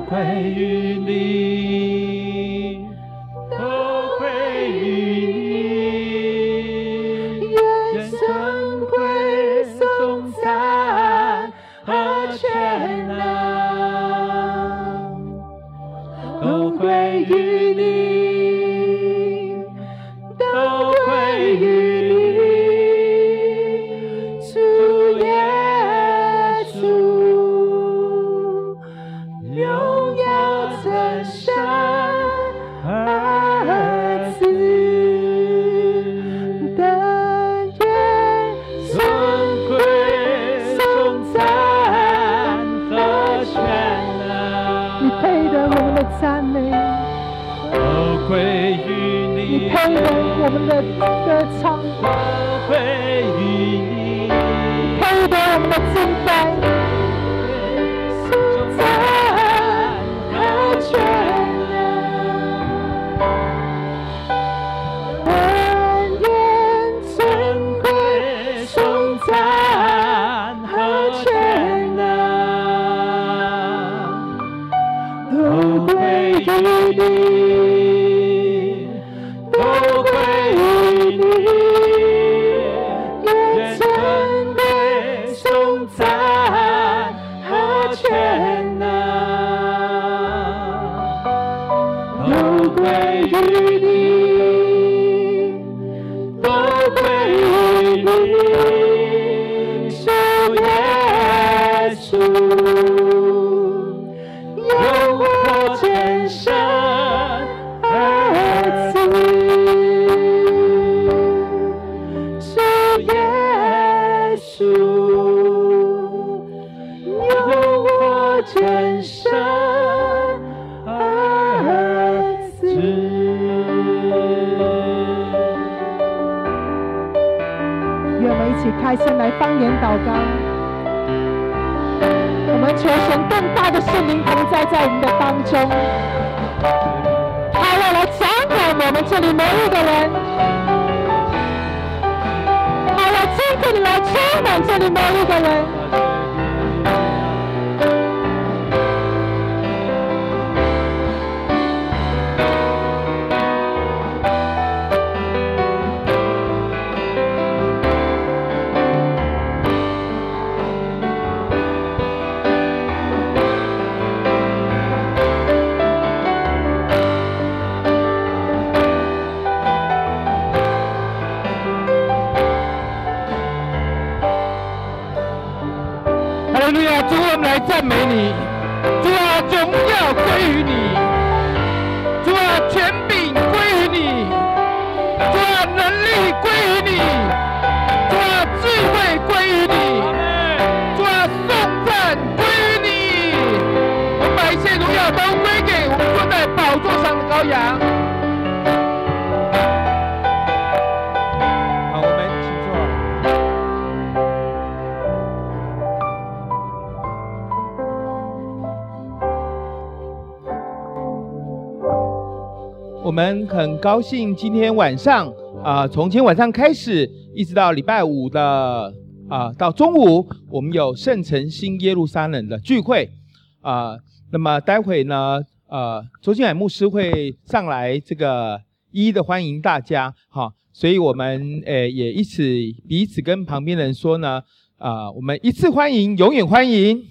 归于你，都归于你，愿尊贵颂赞和全能都归于你，都归于你，主耶稣，荣耀真神儿子的愿尊贵颂赞和全能， 你配得我们的赞美， 都归于你你， 配得我们的歌唱， 都归于你， 配得我们的敬拜， 颂赞和全能， 万念尊贵颂赞和全能，都归于你，都归于你，愿尊贵颂赞和全能，都归于你，都归于你，主耶稣，永活真神儿子，主耶稣，永活真神儿子。 愿我们一起开心来方言祷告。我们求神更大的圣灵同在我们的当中，他要来掌管我们这里每一个人，他要亲自地来充满这里每一个人。 哈利路亚！主，我们来赞美你。主啊，荣耀归于你。主啊，权柄归于你。主啊，能力归于你。主啊，智慧归于你。主啊，颂赞归于你。我们把一切荣耀都归给我们坐在宝座上的羔羊。好，我们请坐。我们很高兴今天晚上从今天晚上开始，一直到礼拜五的到中午，我们有圣城新耶路撒冷的聚会那么待会呢周金海牧师会上来这个一一的欢迎大家所以我们也彼此跟旁边的人说呢我们一次欢迎，永远欢迎。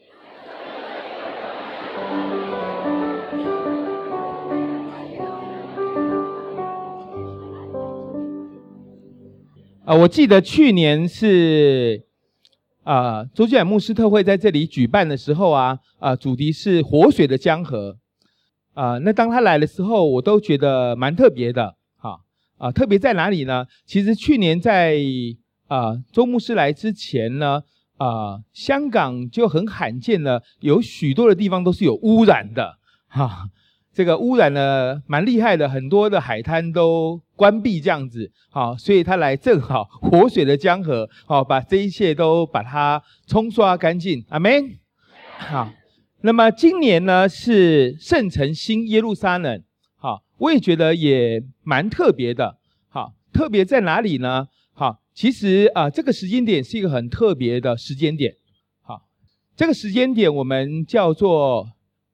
我记得去年是周金海牧师特会在这里举办的时候主题是活水的江河那当他来的时候，我都觉得蛮特别的特别在哪里呢？其实去年在周牧师来之前呢香港就很罕见了，有许多的地方都是有污染的这个污染呢蛮厉害的，很多的海滩都关闭这样子所以他来正好活水的江河把这一切都把它冲刷干净。阿们。好，那么今年呢是圣城新耶路撒冷我也觉得也蛮特别的特别在哪里呢其实这个时间点是一个很特别的时间点这个时间点我们叫做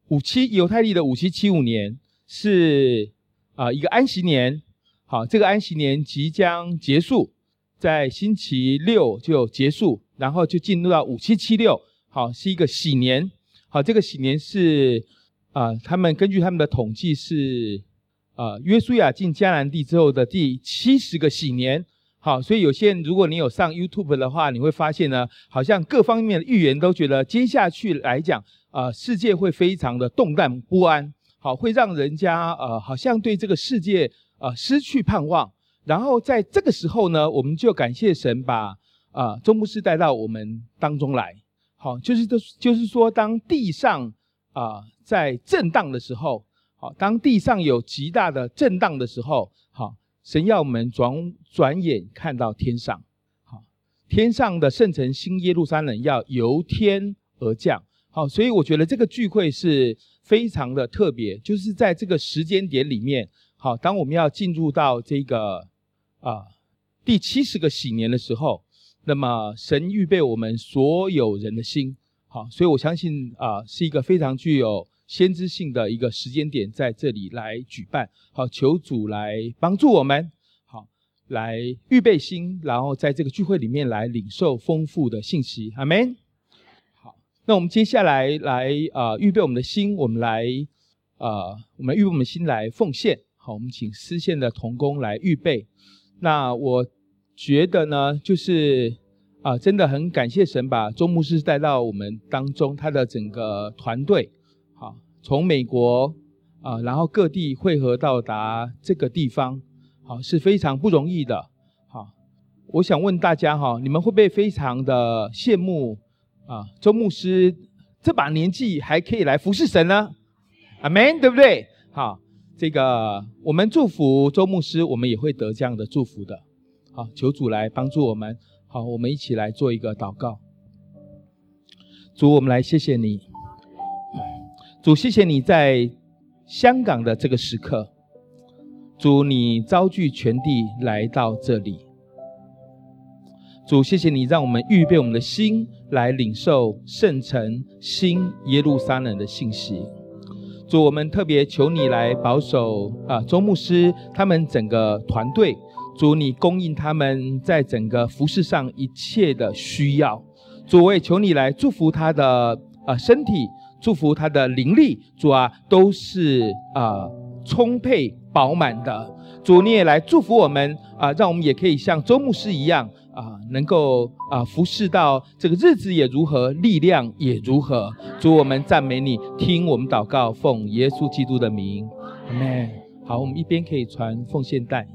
犹太历的5775年是一个安息年。好，这个安息年即将结束，在星期六就结束，然后就进入到5776。好，是一个喜年。好，这个喜年是他们根据他们的统计是约书亚进迦南地之后的第70个喜年。好，所以有些人如果你有上 YouTube 的话，你会发现呢，好像各方面的预言都觉得接下去来讲世界会非常的动荡不安。好，会让人家好像对这个世界失去盼望。然后在这个时候呢，我们就感谢神把周牧师带到我们当中来。好，就是说当地上在震荡的时候，好，当地上有极大的震荡的时候，好，神要我们转眼看到天上。好，天上的圣城新耶路撒冷要由天而降。好，所以我觉得这个聚会是非常的特别，就是在这个时间点里面，好，当我们要进入到这个第70个喜年的时候，那么神预备我们所有人的心。好，所以我相信是一个非常具有先知性的一个时间点，在这里来举办。好，求主来帮助我们，好，来预备心，然后在这个聚会里面来领受丰富的信息。阿们。好，那我们接下来预备我们的心，我们预备我们的心来奉献。好，我们请司献的同工来预备。那我觉得呢，就是真的很感谢神把周牧师带到我们当中，他的整个团队，好，从美国然后各地汇合到达这个地方，好，是非常不容易的。好，我想问大家你们会不会非常的羡慕周牧师这把年纪还可以来服侍神呢？阿们，对不对？好，这个我们祝福周牧师，我们也会得这样的祝福的。好，求主来帮助我们。好，我们一起来做一个祷告。主，我们来谢谢你。主，谢谢你在香港的这个时刻。主，你召聚全地来到这里。主，谢谢你让我们预备我们的心来领受圣城新耶路撒冷的信息。主，我们特别求你来保守周牧师他们整个团队。主，你供应他们在整个服事上一切的需要。主，我也求你来祝福他的身体，祝福他的灵力。主都是充沛饱满的。主，你也来祝福我们让我们也可以像周牧师一样能够服事到这个日子也如何，力量也如何。主，我们赞美你，听我们祷告，奉耶稣基督的名，阿们。好，我们一边可以传奉献带。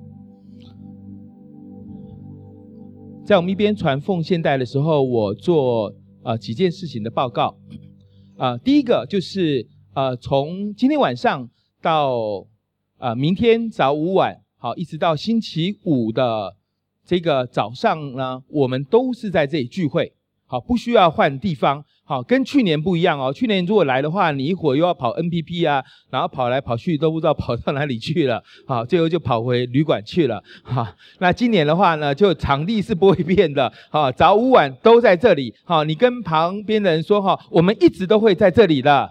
在我们一边传奉献带的时候，我做几件事情的报告。第一个就是从今天晚上到明天早午晚，好，一直到星期五的这个早上呢，我们都是在这里聚会。好，不需要换地方。好，跟去年不一样哦。去年如果来的话，你一会儿又要跑 NPP 然后跑来跑去都不知道跑到哪里去了。好，最后就跑回旅馆去了。好，那今年的话呢，就场地是不会变的。好，早午晚都在这里。好，你跟旁边的人说我们一直都会在这里的。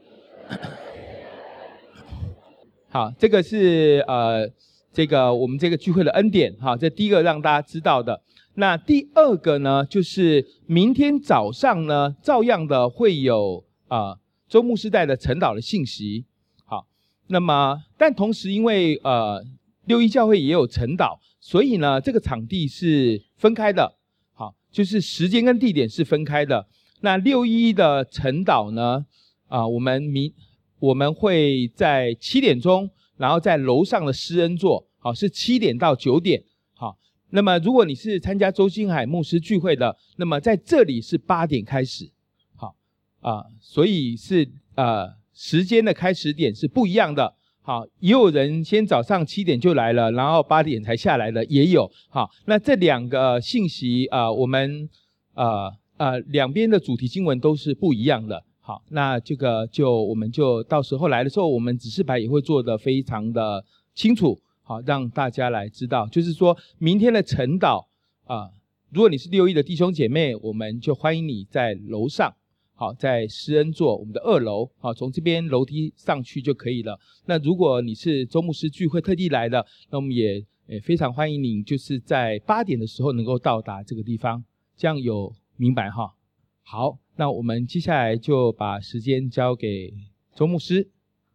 好，这个是我们这个聚会的恩典。好，这第一个让大家知道的。那第二个呢，就是明天早上呢，照样的会有周牧师带的晨祷的信息。好，那么但同时因为六一教会也有晨祷，所以呢这个场地是分开的。好，就是时间跟地点是分开的。那六一的晨祷呢，我们会在7点钟，然后在楼上的施恩座，好，是7点到9点。好，那么如果你是参加周金海牧师聚会的，那么在这里是8点开始。好所以是时间的开始点是不一样的。好，也有人先早上7点就来了，然后8点才下来的也有。好，那这两个信息我们两边的主题经文都是不一样的。好，那这个我们就到时候来的时候，我们指示牌也会做得非常的清楚。好，让大家来知道，就是说明天的晨祷如果你是6一的弟兄姐妹，我们就欢迎你在楼上。 好，在施恩座我们的2楼，好，从这边楼梯上去就可以了。那如果你是周牧师聚会特地来的，那我们也非常欢迎你，就是在8点的时候能够到达这个地方，这样有明白哈？好，那我们接下来就把时间交给周牧师。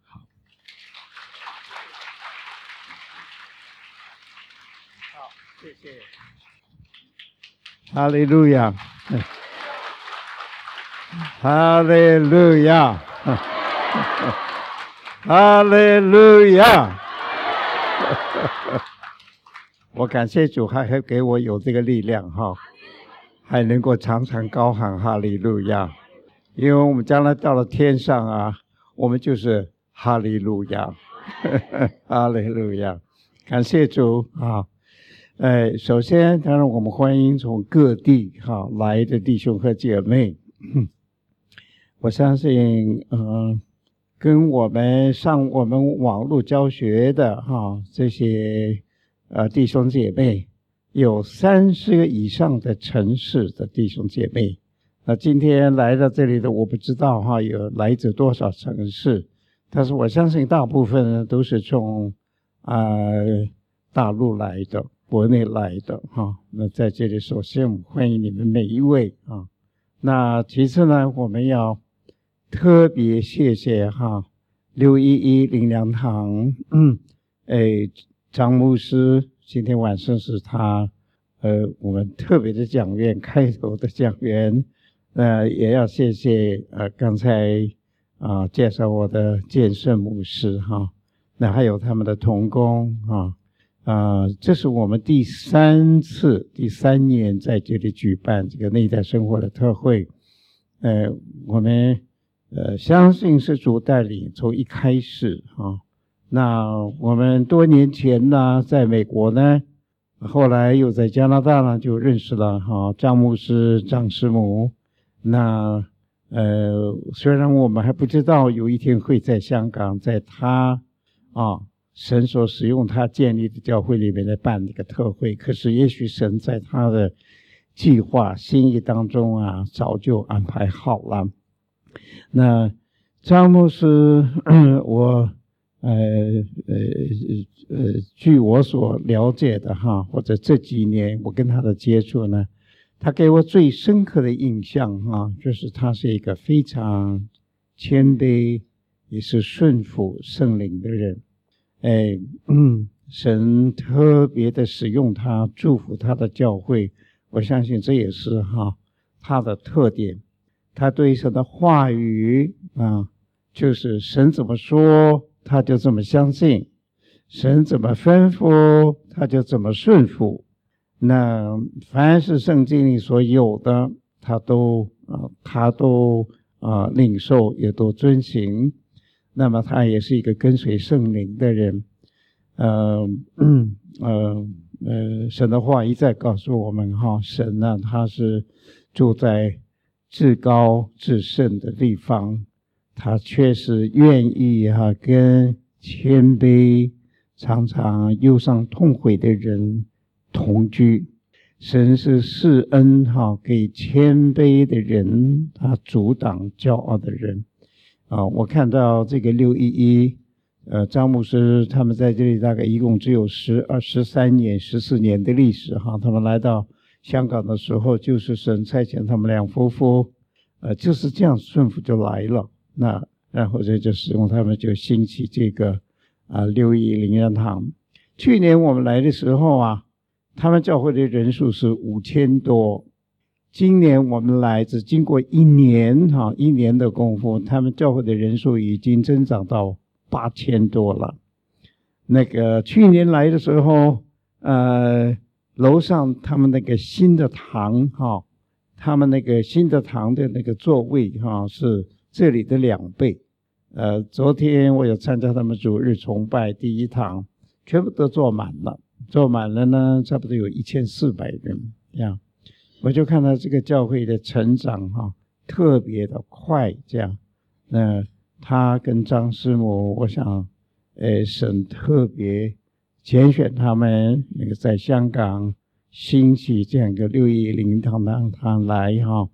好，谢谢。哈利路亚，哈利路亚，哈利路亚。我感谢主，还给我有这个力量哈，还能够常常高喊哈利路亚。因为我们将来到了天上啊，我们就是哈利路亚，哈利路亚。感谢主啊！首先，当然我们欢迎从各地来的弟兄和姐妹。我相信，跟我们上我们网络教学的这些弟兄姐妹，有30个以上的城市的弟兄姐妹。那今天来到这里的，我不知道有来自多少城市，但是我相信大部分呢都是从大陆来的。国内来的那在这里首先我们欢迎你们每一位那其次呢，我们要特别谢谢611灵粮堂张牧师，今天晚上是他我们特别的讲员，开头的讲员。也要谢谢刚才介绍我的建圣牧师那还有他们的同工这是我们第3年在这里举办这个内在生活的特会。我们相信是主带领，从一开始那我们多年前呢，在美国呢，后来又在加拿大呢，就认识了张牧师、张师母。那虽然我们还不知道有一天会在香港，在他神所使用他建立的教会里面来办这个特会，可是也许神在他的计划心意当中早就安排好了。那张牧师我据我所了解的或者这几年我跟他的接触呢，他给我最深刻的印象就是他是一个非常谦卑也是顺服圣灵的人。神特别的使用他，祝福他的教会，我相信这也是他的特点。他对神的话语就是神怎么说他就这么相信，神怎么吩咐他就怎么顺服。那凡是圣经里所有的他都领受，也都遵行。那么他也是一个跟随圣灵的人。神的话一再告诉我们神呢，他是住在至高至圣的地方，他确实愿意跟谦卑常常忧伤痛悔的人同居。神是施恩给谦卑的人，他阻挡骄傲的人。我看到这个611张牧师他们在这里大概一共只有13年14年的历史他们来到香港的时候，就是神差遣他们2夫妇就是这样顺服就来了。那然后这就使用他们就兴起这个611灵粮堂。去年我们来的时候他们教会的人数是5000多。今年我们来只经过1年的功夫，他们教会的人数已经增长到8000多了。那个去年来的时候楼上他们那个新的堂他们那个新的堂的那个座位是这里的2倍。昨天我有参加他们主日崇拜，第一堂全部都坐满了呢，差不多有1400人我就看到这个教会的成长特别的快。这样那他跟张师母，我想神特别拣选他们那个在香港兴起这样一个611灵粮堂来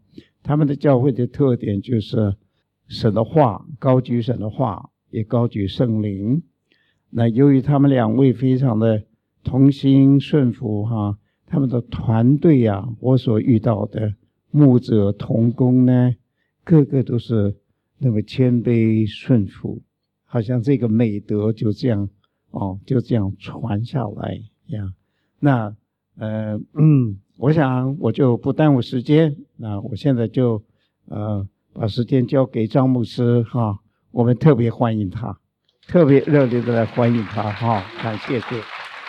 他们的教会的特点就是神的话，高举神的话，也高举圣灵。那由于他们两位非常的同心顺服哈，他们的团队啊，我所遇到的牧者同工呢，个个都是那么谦卑顺服，好像这个美德就这样就这样传下来呀。那我想我就不耽误时间，那我现在就把时间交给张牧师哈，我们特别欢迎他，特别热烈的来欢迎他哈，感谢主。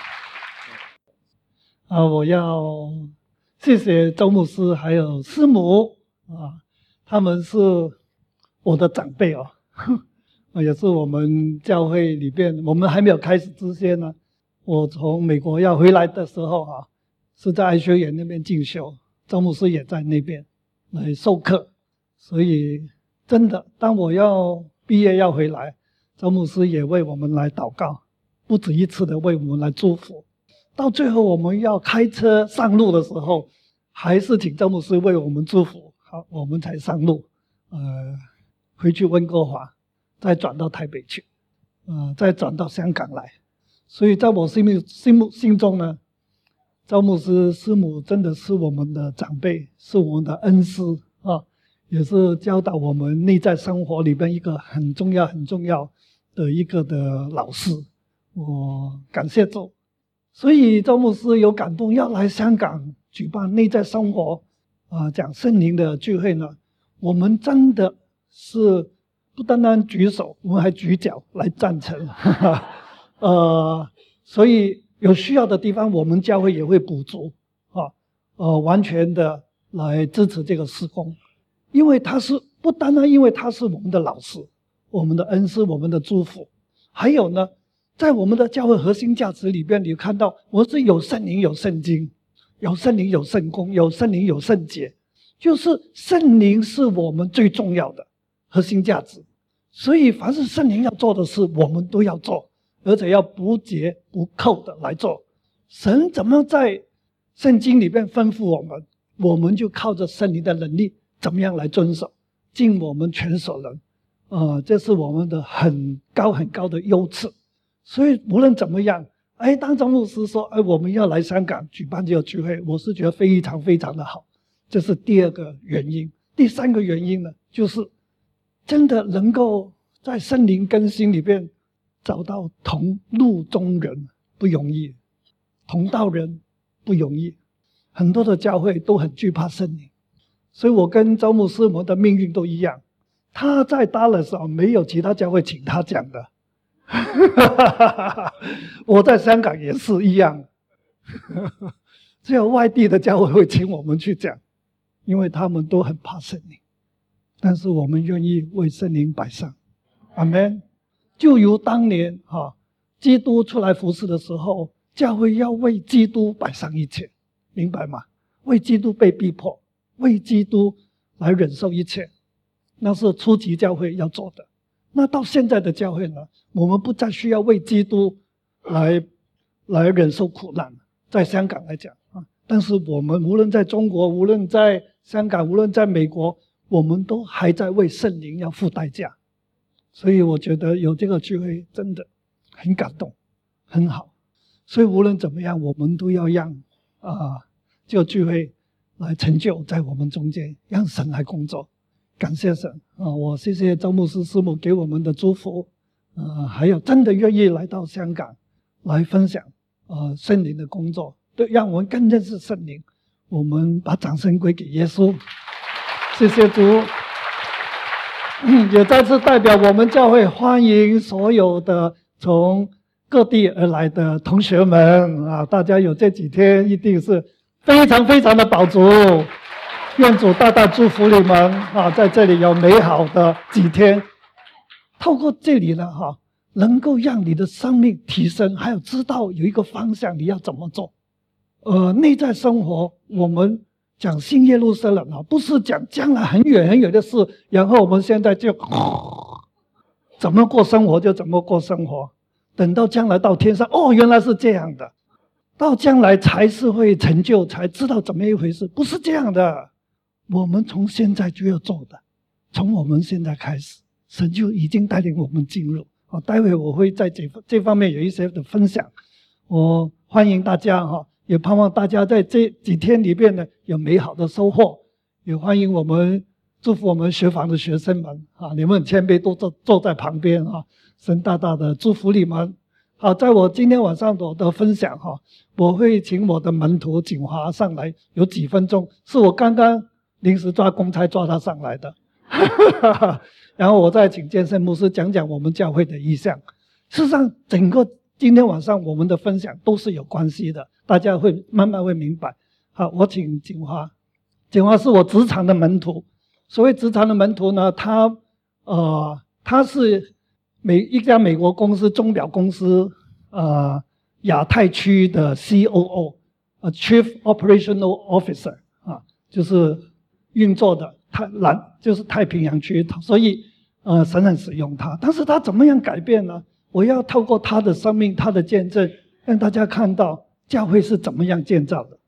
我要谢谢周牧师还有师母他们是我的长辈也是我们教会里边，我们还没有开始之前呢，我从美国要回来的时候是在爱学园那边进修，周牧师也在那边来授课，所以真的当我要毕业要回来，周牧师也为我们来祷告，不止一次的为我们来祝福。到最后我们要开车上路的时候，还是请周牧师为我们祝福，好，我们才上路回去温哥华，再转到台北去再转到香港来。所以在我心中呢，周牧师师母真的是我们的长辈，是我们的恩师也是教导我们内在生活里边一个很重要的一个的老师，我感谢主。所以周牧师有感动要来香港举办内在生活讲圣灵的聚会呢，我们真的是不单单举手，我们还举脚来赞成所以有需要的地方我们教会也会补足完全的来支持这个事工，因为他是不单单因为他是我们的老师，我们的恩师，我们的祝福，还有呢在我们的教会核心价值里边，你看到我是有圣灵有圣经，有圣灵有圣工，有圣灵有圣洁，就是圣灵是我们最重要的核心价值。所以凡是圣灵要做的事我们都要做，而且要不折不扣的来做。神怎么在圣经里面吩咐我们，我们就靠着圣灵的能力怎么样来遵守，尽我们全所能这是我们的很高的优次。所以无论怎么样当张牧师说我们要来香港举办这个聚会，我是觉得非常的好，这是第二个原因。第三个原因呢，就是真的能够在圣灵更新里边找到同路中人不容易，同道人不容易，很多的教会都很惧怕圣灵。所以我跟周牧师我们的命运都一样，他在Dallas没有其他教会请他讲的我在香港也是一样只有外地的教会会请我们去讲，因为他们都很怕圣灵，但是我们愿意为圣灵摆上。阿们。就如当年基督出来服侍的时候，教会要为基督摆上一切，明白吗？为基督被逼迫，为基督来忍受一切，那是初级教会要做的。那到现在的教会呢，我们不再需要为基督来忍受苦难，在香港来讲但是我们无论在中国，无论在香港，无论在美国，我们都还在为圣灵要付代价。所以我觉得有这个聚会真的很感动，很好。所以无论怎么样，我们都要让这个聚会来成就在我们中间，让神来工作。感谢神我谢谢周牧师师母给我们的祝福还有真的愿意来到香港来分享圣灵的工作，对，让我们更认识圣灵。我们把掌声归给耶稣，谢谢主。也再次代表我们教会欢迎所有的从各地而来的同学们大家有这几天一定是非常的饱足，愿主大大祝福你们在这里有美好的几天。透过这里呢能够让你的生命提升，还有知道有一个方向你要怎么做。内在生活我们讲新耶路撒冷不是讲将来很远的事，然后我们现在就怎么过生活就怎么过生活，等到将来到天上原来是这样的，到将来才是会成就，才知道怎么一回事，不是这样的。 我们从现在就要做的，从我们现在开始，神就已经带领我们进入。待会我会在这方面有一些的分享，我欢迎大家也盼望大家在这几天里边呢有美好的收获，也欢迎祝福我们学房的学生们你们很谦卑都坐在旁边神大大的祝福你们。好，在我今天晚上的分享我会请我的门徒景华上来，有几分钟，是我刚刚临时抓公差抓他上来的然后我再请建圣牧师讲讲我们教会的意向。事实上整个今天晚上我们的分享都是有关系的，大家会慢慢会明白。好，我请景华。景华是我职场的门徒。所谓职场的门徒呢，他是一家美国公司钟表公司亚太区的 COO Chief Operational Officer 就是运作的就是太平洋区，所以神很使用他。但是他怎么样改变呢？我要透过他的生命，他的见证，让大家看到教会是怎么样建造的。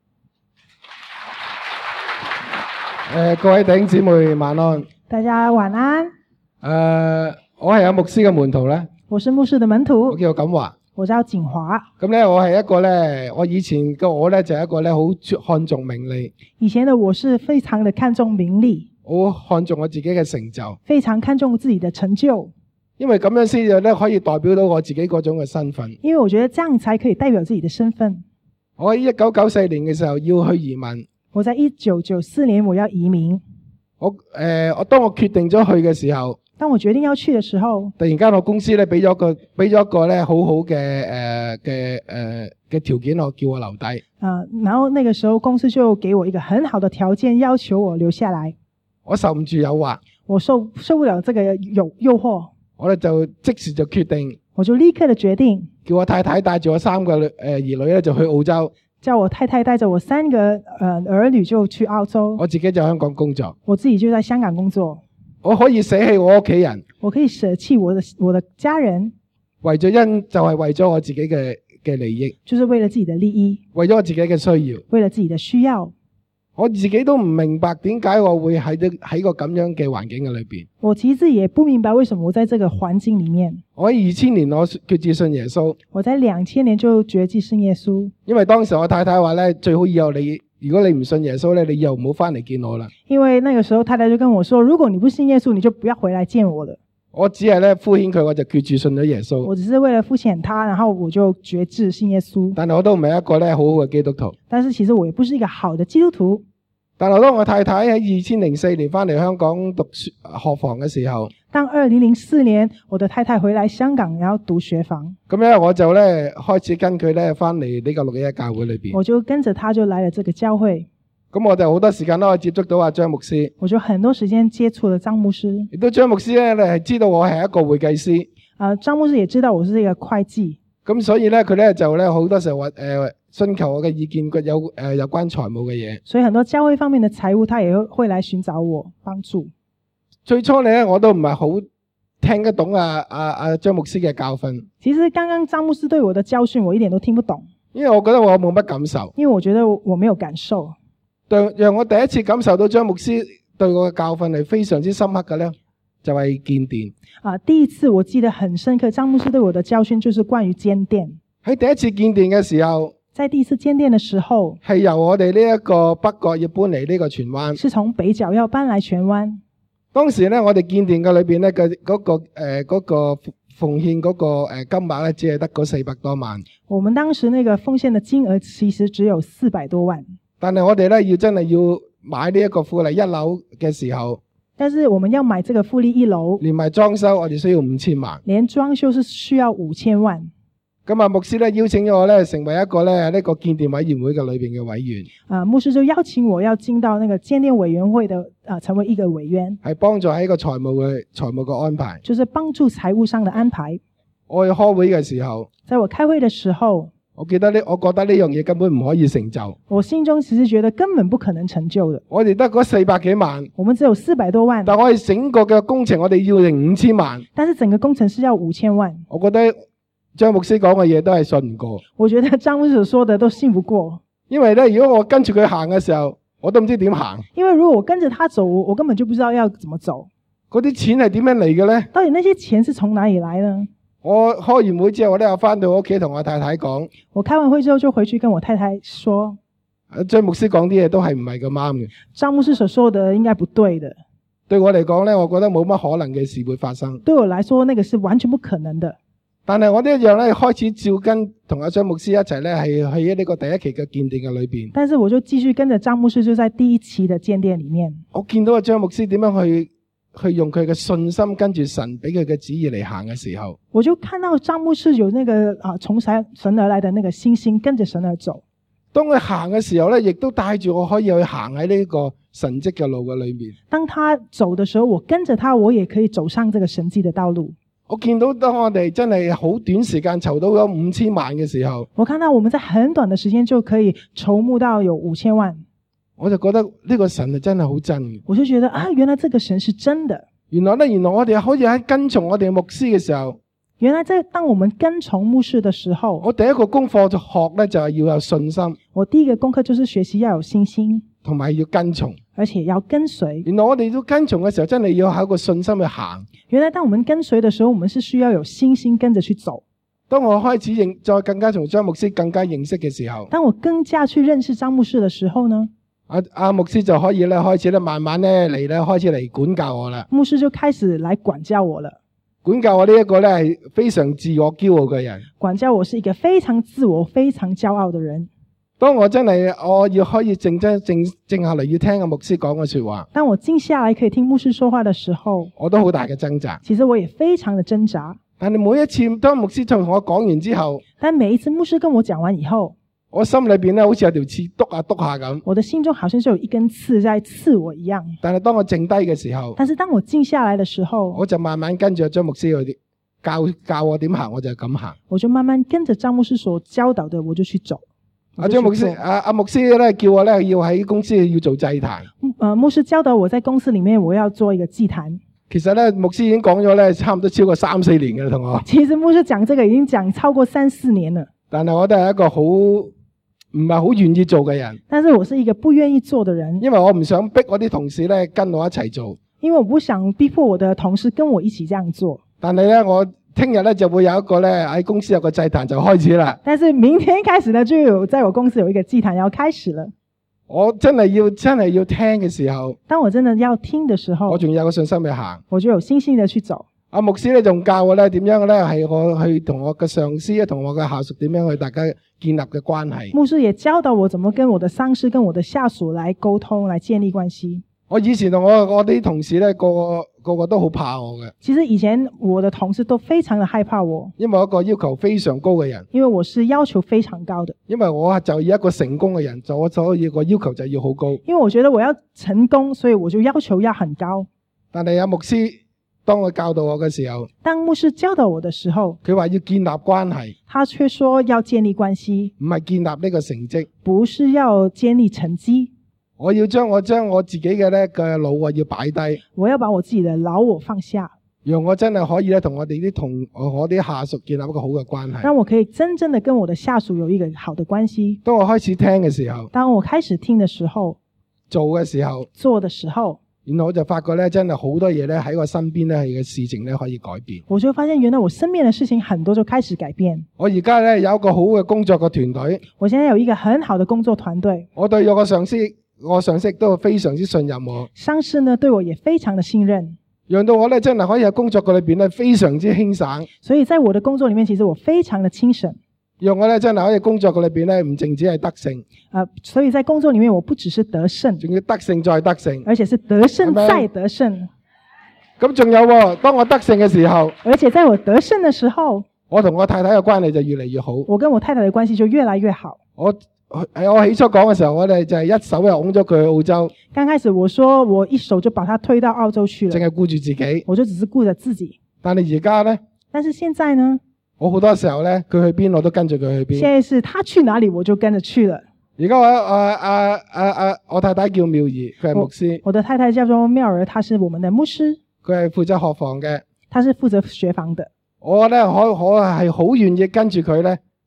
各位弟兄姊妹晚安。 大家晚安。 我係阿牧師嘅門徒咧。 我是牧師的門徒。 我叫錦華。 我叫景華。 咁咧，我係一個咧，我以前嘅我咧就係一個咧好看重名利。 以前的我是非常的看重名利。 好看重我自己嘅成就。 非常看重自己的成就。 因為咁樣先至咧可以代表到我自己嗰種嘅身份。 因為我覺得這樣才可以代表自己的身份。 我喺1994年嘅時候要去移民。 我在1994年我要移民。 當我決定咗去嘅時候， 當我決定要去嘅時候， 突然間我公司咧俾咗一個咧好好嘅條件，我叫我留低。 然後那個時候公司就給我一個很好的條件，要求我留下來。 我受唔住誘惑， 我受不了這個誘惑， 我哋就即時就決定， 我就立刻的決定， 叫我太太帶住我3個兒女咧就去澳洲。 叫我太太帶着我3個兒女就去澳洲。 我自己就香港工作。 我自己就在香港工作。 我可以捨棄我屋企人。 我可以捨棄我的家人。 就係為咗我自己嘅利益。 就是為了自己的利益。 為咗我自己嘅需要。 為了自己的需要。 我自己都唔明白點解我會喺個咁樣嘅環境嘅裏邊。 我其實也不明白為什麼我在這個環境裡面。 我喺2000年我決志信耶穌。 我在2000年就決志信耶穌。 因為當時我太太話咧，最好以後如果你唔信耶穌咧，你以後唔好翻嚟見我啦。 因為那個時候太太就跟我說，如果你不信耶穌，你就不要回來見我了。 我只係咧敷衍佢，我就決志信咗耶穌。 我只是為了敷衍他，然後我就決志信耶穌。 但係我都唔係一個咧好好嘅基督徒。 但是其實我也不是一個好的基督徒。 但係當我太太喺2004年翻嚟香港讀學房嘅時候， 當2004年我的太太回來香港，然後讀學房， 咁咧我就咧開始跟佢咧翻嚟呢個611教會裏邊。 我就跟着他就來了這個教會。 咁我就好多時間都可以接觸到阿張牧師。 我就很多時間接觸了張牧師。 亦都張牧師咧，你係知道我係一個會計師。 張牧師也知道我是一個會計。咁所以咧，佢咧就咧好多時候話尋求我嘅意見，有關財務嘅嘢。 所以很多教會方面的財務，他也會來尋找我幫助。 最初咧，我都唔係好聽得懂張牧師嘅教訓。 其實剛剛張牧師對我的教訓，我一點都聽不懂。 因為我覺得我冇乜感受。 因為我覺得我沒有感受。 讓我第一次感受到張牧師對我嘅教訓係非常之深刻嘅咧，就係建殿。 第一次我記得很深刻，張牧師對我的教訓就是關於建殿。 喺第一次建殿嘅時候， 在第一次建殿的時候， 係由我哋呢一個北角要搬嚟呢個荃灣。 是從北角要搬來荃灣。 當時咧，我哋建殿嘅裏邊咧嗰個奉獻嗰個金額咧，只係得嗰400多萬。 我們當時那個奉獻的金額其實只有400多萬。 但係我哋咧真係要買呢一個富麗1樓嘅時候， 但是我們要買這個富麗1樓， 連埋裝修我哋需要5000萬。 連裝修是需要5000萬。 咁牧師咧邀請咗我咧成為一個咧呢個建殿委員會嘅裏邊嘅委員。 牧師就邀請我要進到那個建殿委員會的成為一個委員，係幫助喺個財務嘅安排， 就是幫助財務上的安排。 我去開會嘅時候， 在我開會的時候， 我覺得呢樣嘢根本唔可以成就。 我心中其實覺得根本不可能成就的。 我哋得嗰400幾萬， 我們只有400多萬。 但我哋整個嘅工程我哋要成5000萬。 但是整個工程是要5000萬。 我覺得張牧師講嘅嘢都係信唔過。 我覺得張牧師所說的都信不過。 因為咧，如果我跟住佢行嘅時候， 我都唔知點行。 因為如果我跟着他走，我根本就不知道要怎麼走。 嗰啲錢係點樣嚟嘅咧？ 到底那些錢是從哪裡來呢？ 我開完會之後咧，我翻到屋企同我太太講， 我開完會之後就回去跟我太太說， 張牧師講啲嘢都係唔係咁啱嘅。 張牧師所說的應該不對的。 對我嚟講咧，我覺得冇乜可能嘅事會發生。 對我來說，那個是完全不可能的。 但係我呢一樣咧，開始照跟同阿張牧師一齊咧，係喺呢個第一期嘅建殿嘅裏邊。 但是我就繼續跟着張牧師，就在第一期嘅建殿裡面。 我見到阿張牧師點樣去用佢嘅信心跟住神俾佢嘅旨意嚟行嘅時候， 我就看到張牧師有那個從神而來的那個信心，跟着神而走。 當佢行嘅時候咧，亦都帶住我可以去行喺呢個神蹟嘅路嘅裏面。 當他走的時候，我跟着他，我也可以走上這個神蹟的道路。 我見到當我哋真係好短時間籌到咗5000萬嘅時候， 我看到我們在很短的時間就可以籌募到有5000萬， 我就覺得呢個神係真係好真嘅。 我就覺得原來這個神是真的。 原來我哋可以喺跟從我哋牧師嘅時候， 原來當我們跟從牧師的時候， 我第一個功課就學咧就係要有信心。 我第一個功課就是學習要有信心， 同埋要跟從， 而且要跟隨。 原來我哋要跟從嘅時候，真係要有一個信心去行。 原來當我們跟隨的時候，我們是需要有信心跟着去走。 當我開始再更加從張牧師更加認識嘅時候， 當我更加去認識張牧師的時候呢， 阿牧師就可以咧開始咧慢慢咧開始嚟管教我啦。 牧師就開始來管教我了。 管教我呢一個咧係非常自我驕傲嘅人。 管教我是一個非常自我、非常驕傲的人。 當我真係我要可以靜下嚟要聽阿牧師講嘅說話， 當我靜下來可以聽牧師說話的時候， 我都好大嘅掙扎。 其實我也非常的掙扎。 但係每一次當牧師同我講完之後， 但每一次牧師跟我講完以後， 我心裏邊咧好似有條刺篤下篤下咁。 我的心中好像是有一根刺在刺我一樣。 但係當我靜低嘅時候， 但是當我靜下來的時候， 我就慢慢跟住張牧師去教我點行，我就咁行。 我就慢慢跟着張牧師所教導的，我就去走。 張牧師，阿牧師咧叫我咧要喺公司要做祭壇。 牧師教導我在公司裡面我要做一個祭壇。 其實咧牧師已經講咗咧差唔多超過3-4年嘅啦，同我。 其實牧師講這個已經講超過3-4年了。 但係我都係一個唔係好願意做嘅人。 但是我是一個不願意做的人。 因為我唔想逼我啲同事咧跟我一齊做。因為我不想逼迫我的同事跟我一起這樣做。 但係咧我聽日咧就會有一個咧喺公司有個祭壇就開始啦。 但是明天開始呢就有在我公司有一個祭壇要開始了。 我真係要聽嘅時候， 當我真的要聽的時候， 我仲有個信心去行， 我就有信心的去走。 阿牧師咧仲教我咧點樣咧係我去同我嘅上司同我嘅下屬點樣去大家建立嘅關係。 牧師也教導我怎麼跟我的上司跟我的下屬來溝通，來建立關係。 我以前同我啲同事咧個個都好怕我嘅。其實以前我的同事都非常的害怕我， 因為我一個要求非常高嘅人。 因為我是要求非常高的。 因為我就要一個成功嘅人，所以個要求就要好高。 因為我覺得我要成功，所以我就要求要很高。 但係阿牧師當佢教導我嘅時候， 當牧師教導我的時候， 佢話要建立關係， 他卻說要建立關係， 唔係建立呢個成績， 不是要建立成績。 我要將我自己嘅咧嘅老我要擺低， 我要把我自己的老我放下， 讓我真係可以咧同我哋我啲下屬建立一個好嘅關係， 讓我可以真正的跟我的下屬有一個好的關係。 當我開始聽嘅時候， 當我開始聽的時候， 做嘅時候， 做的時候， 然後我就發覺咧真係好多嘢咧喺我身邊咧係嘅事情咧可以改變。 我就發現原來我身邊的事情很多就開始改變。 我而家咧有一個好嘅工作嘅團隊， 我現在有一個很好的工作團隊。 我對我上司都非常之信任我。 上司呢對我也非常的信任， 讓到我咧真係可以喺工作嘅裏邊咧非常之輕省。 所以在我的工作裏面，其實我非常的輕省。 讓我咧真係可以工作嘅裏邊咧唔淨止係得勝。 所以在工作裏面我不只是得勝， 仲要得勝再得勝， 而且是得勝再得勝。 咁仲有喎，當我得勝嘅時候， 而且在我得勝嘅時候， 我同我太太嘅關係就越嚟越好。 我跟我太太嘅關係就越來越好。 我起初講嘅時候，我哋就係一手又拱咗佢去澳洲。 剛開始我說我一手就把他推到澳洲去了， 淨係顧住自己， 我就只是顧着自己。 但係而家呢？ 但是現在呢？ 我好多時候呢，佢去邊我都跟住佢去邊。 現在是他去哪裡我就跟着去了。 而家我太太叫妙兒，佢係牧師。 我的太太叫做妙兒，她是我們的牧師。 佢係負責學房嘅。 她是負責學房的。 我呢，我係好願意跟住佢呢，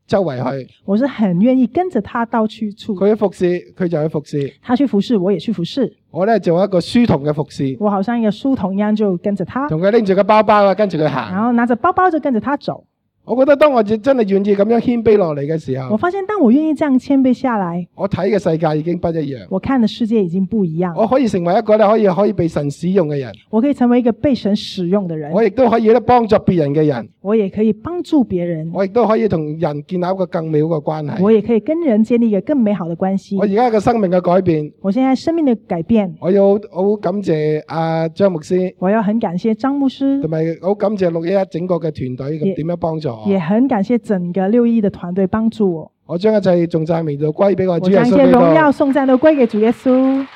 周圍去。 我是很願意跟着他到處處。 佢去服侍，佢就去服侍。 他去服侍，我也去服侍。 我咧做一個書童嘅服侍， 我好像一個書童一樣，就跟着他， 同佢拎住個包包啊，跟住佢然行。 後拿着包包就跟着他走。 我覺得當我真係願意咁樣謙卑落嚟嘅時候， 我發現當我願意這樣謙卑下來， 我睇嘅世界已經不一樣。 我看的世界已經不一樣。 我可以成為一個咧可以被神使用嘅人， 我可以成為一個被神使用的人。 我亦都可以咧幫助別人嘅人， 我也可以幫助別人。 我亦都可以同人建立一個更美好嘅關係。 我也可以跟人建立一個更美好的關係。 我而家嘅生命嘅改變， 我現在生命的改變， 我要好感謝阿張牧師， 我要很感謝張牧師， 同埋好感謝611整個嘅團隊咁點樣幫助我。 也很感謝整個611的團隊幫助我。 我將一切頌讚榮耀歸俾我主耶我將一切穌基督。 榮耀頌讚都歸給主耶穌。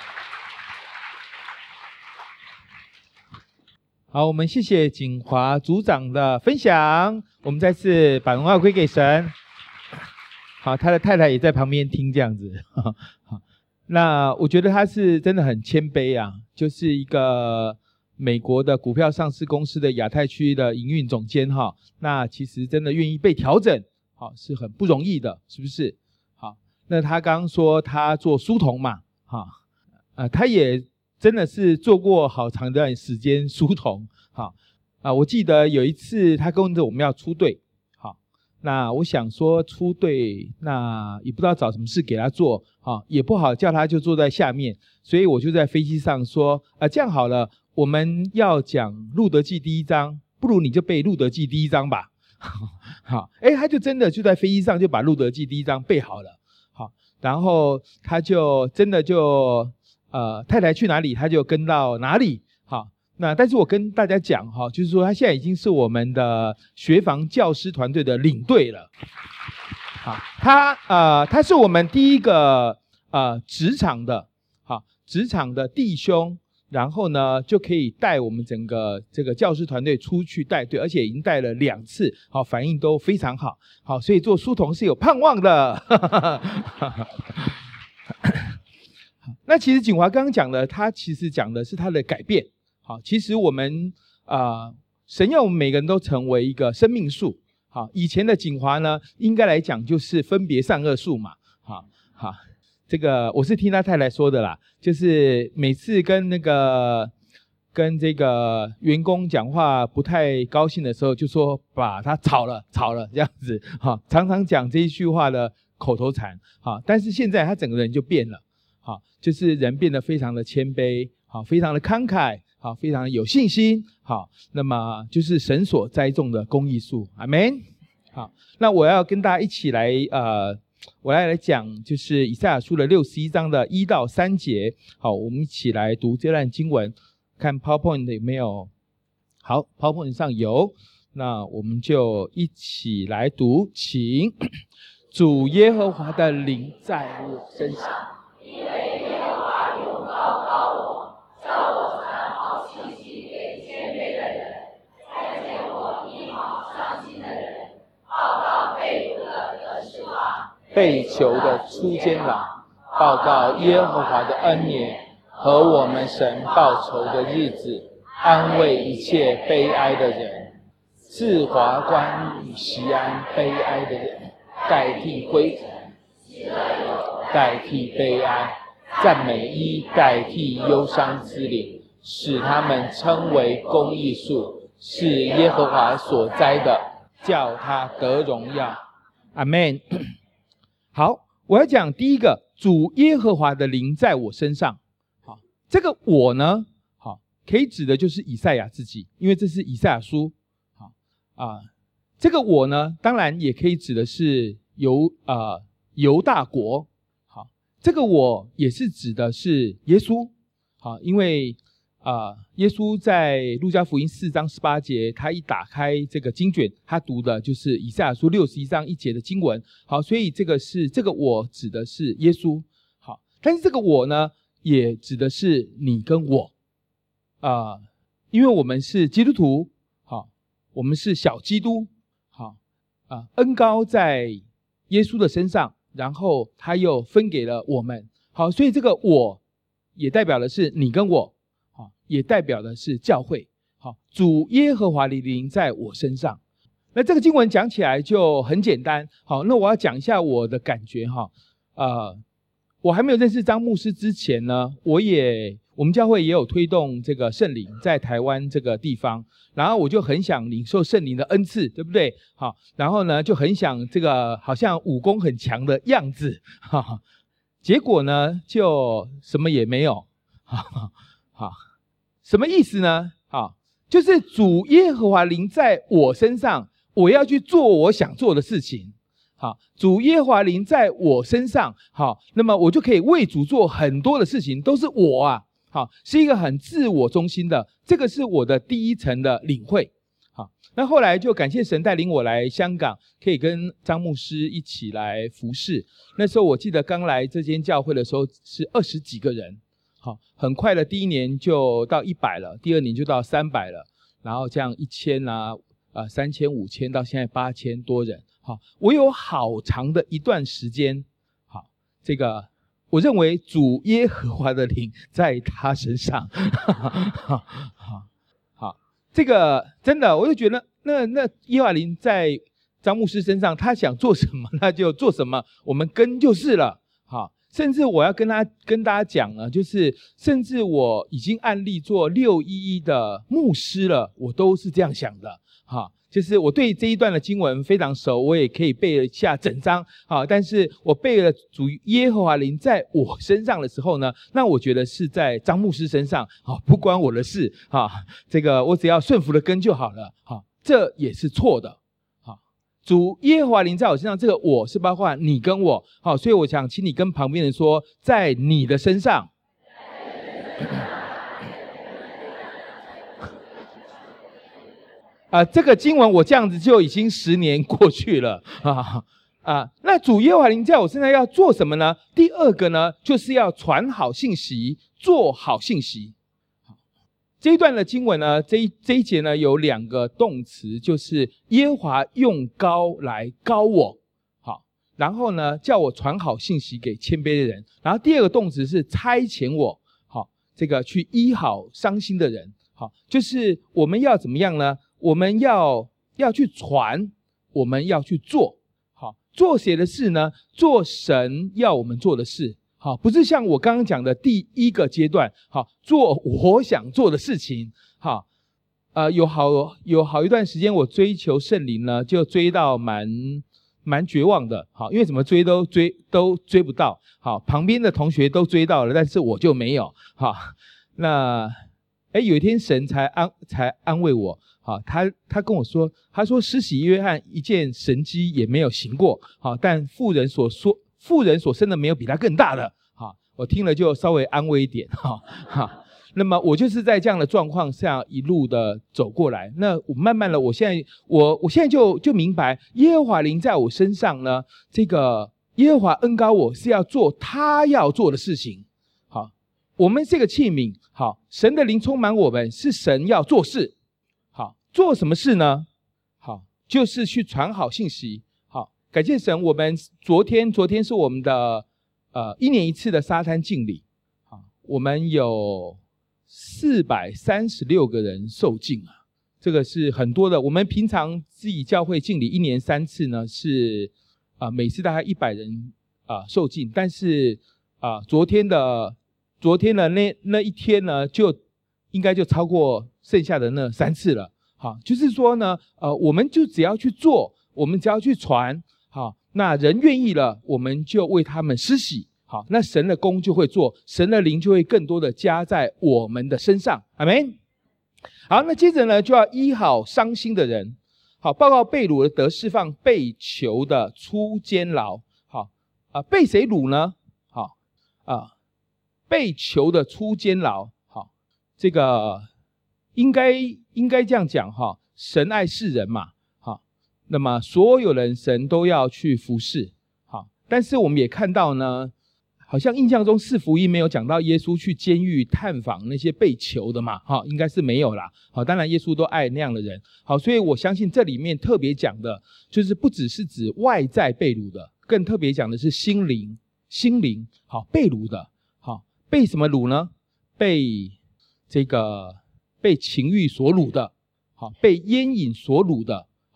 好，我們謝謝景華組長的分享，我們再次把榮耀歸給神。好，他的太太也在旁邊聽這樣子。好，那我覺得他是真的很謙卑啊，就是一個美國的股票上市公司的亞太區的營運總監哈。那其實真的願意被調整，好，是很不容易的，是不是？好，那他剛剛說他做書童嘛，哈，他也真的是做過好長一段時間書童，好，我記得有一次他跟着我們要出隊，好，那我想說出隊，那也不知道找什麼事給他做，好，也不好叫他就坐在下面，所以我就在飛機上說，這樣好了，我們要講路德記第1章，不如你就背路德記第1章吧。好，他就真的就在飛機上就把路德記第1章背好了，好，然後他就真的就太太去哪裡他就跟到哪裡，好，那但是我跟大家講哈，就是說他現在已經是我們的學房教師團隊的領隊了，好，他是我們第一個職場的弟兄。然後呢，就可以帶我們整個這個教師團隊出去帶隊，而且已經帶了2次，好，反應都非常好，好，所以做書童是有盼望的。那其實景華剛剛講的，他其實講的是他的改變，好，其實我們神要我們每個人都成為一個生命樹，好，以前的景華呢，應該來講就是分別善惡樹嘛，好。這個我是聽他太太說的啦，就是每次跟這個員工講話不太高興的時候，就說把他炒了這樣子，好，常常講這一句話的口頭禪，好，但是現在他整個人就變了，好，就是人變得非常的謙卑，好，非常的慷慨，好，非常的有信心，好，那麼就是神所栽種的公義樹，阿們。好，那我要跟大家一起來我來講，就是以賽亞書的61章的1到3節。好，我們一起來讀這段經文，看 PowerPoint 有沒有？好， PowerPoint 上有，那我們就一起來讀，請。主耶和華的靈在我身上，因為耶和華用膏膏我，叫我傳好信息給謙卑的人，差遣我醫好傷心的人，報告被擄的得釋放，被囚的出監牢，報告耶和華的恩年和我們神報仇的日子，安慰一切悲哀的人，賜華冠與錫安悲哀的人，代替灰塵，代替悲哀，讚美衣代替憂傷之靈，使他們稱為公義樹，是耶和華所栽的，叫他得榮耀。阿們。好，我要講第一個，主耶和華的靈在我身上。好，這個我呢，好，可以指的就是以賽亞自己，因為這是以賽亞書。好這個我呢，當然也可以指的是猶大國。好，這個我也是指的是耶穌。好，因為耶穌在路加福音4章18節，他一打開這個經卷，他讀的就是以賽亞書61章1節的經文。好，所以這個我指的是耶穌。好，但是這個我呢，也指的是你跟我。因為我們是基督徒，好，我們是小基督，好，恩膏在耶穌的身上，然後他又分給了我們。好，所以這個我也代表的是你跟我。也代表的是教會。好，主耶和華的靈在我身上。 那这个经文讲起来就很简单。好，那我要讲一下我的感觉哈。我还没有认识张牧师之前呢，我们教会也有推动这个圣灵在台湾这个地方，然后我就很想领受圣灵的恩赐，对不对？好，然后呢就很想这个好像武功很强的样子，结果呢就什么也没有。好，什么意思呢？好，就是主耶和华灵在我身上，我要去做我想做的事情。好，主耶和华灵在我身上，好，那么我就可以为主做很多的事情，都是我啊。好，是一个很自我中心的，这个是我的第一层的领会。好，那后来就感谢神带领我来香港，可以跟张牧师一起来服侍。那时候我记得刚来这间教会的时候是20几个人，好，很快的第一年就到100了，第二年就到300了，然后这样1000啊，3000、5000到现在8000多人。好，我有好长的一段时间，好，这个我认为主耶和华的灵在他身上，好，这个真的，我就觉得那耶和华灵在张牧师身上，他想做什么那就做什么，我们跟就是了。好，甚至我要跟大家讲呢，就是甚至我已经按例做611的牧师了，我都是这样想的。好，就是我对这一段的经文非常熟，我也可以背一下整章。好，但是我背了主耶和华灵在我身上的时候呢，那我觉得是在张牧师身上，好，不关我的事。好，这个我只要顺服的跟就好了。好，这也是错的。好，主耶和华灵在我身上，这个我是包括你跟我。好，所以我想请你跟旁边人说，在你的身上。这个经文我这样子就已经10年过去了。那主耶和华灵在我身上要做什么呢？第二个呢，就是要传好信息，做好信息。这一段的经文呢，这一节呢有2个动词，就是耶和华用膏来膏我，好，然后呢叫我传好信息给谦卑的人。然后第二个动词是差遣我，好，这个去医好伤心的人。好，就是我们要怎么样呢？我们要去传，我们要去做。好，做谁的事呢？做神要我们做的事。好，不是像我刚刚讲的第一个阶段，好，做我想做的事情。好，有好一段时间我追求圣灵呢，就追到蛮绝望的。好，因为怎么追都追不到。好，旁边的同学都追到了，但是我就没有。好，那有一天神才安慰我。好，他跟我说，他说施洗约翰一件神迹也没有行过。好，但妇人所生的没有比他更大的。好，我听了就稍微安慰一点。好，那么我就是在这样的状况下一路的走过来。那我慢慢的，我现在就明白，耶和华灵在我身上呢，这个耶和华恩膏我是要做他要做的事情。好，我们这个器皿，好，神的灵充满我们，是神要做事。好，做什么事呢？好，就是去传好信息。好，感谢神，我们昨天是我们的1年1次的沙滩敬礼。好，我们有436个人受敬啊，这个是很多的。我们平常自己教会敬礼1年3次呢，是每次大概100人受敬，但是昨天的那一天呢，就应该就超过剩下的那3次了。好，就是说呢，我们就只要去做，我们只要去传。好，那人愿意了，我们就为他们施洗。好，那神的功就会做，神的灵就会更多的加在我们的身上。阿们。好，那接着呢，就要医好伤心的人。好，报告被掳的得释放，被囚的出监牢。好，被谁掳呢？好，被囚的出监牢。好，这个应该这样讲哈，神爱世人嘛。好，那么所有人神都要去服侍。好，但是我们也看到呢，好像印象中4福音没有讲到耶稣去监狱探访那些被囚的嘛。好，应该是没有啦。好，当然耶稣都爱那样的人。好，所以我相信这里面特别讲的就是不只是指外在被掳的，更特别讲的是心灵。好，被掳的。好，被什么掳呢？被情欲所掳的。好，被烟瘾所掳的。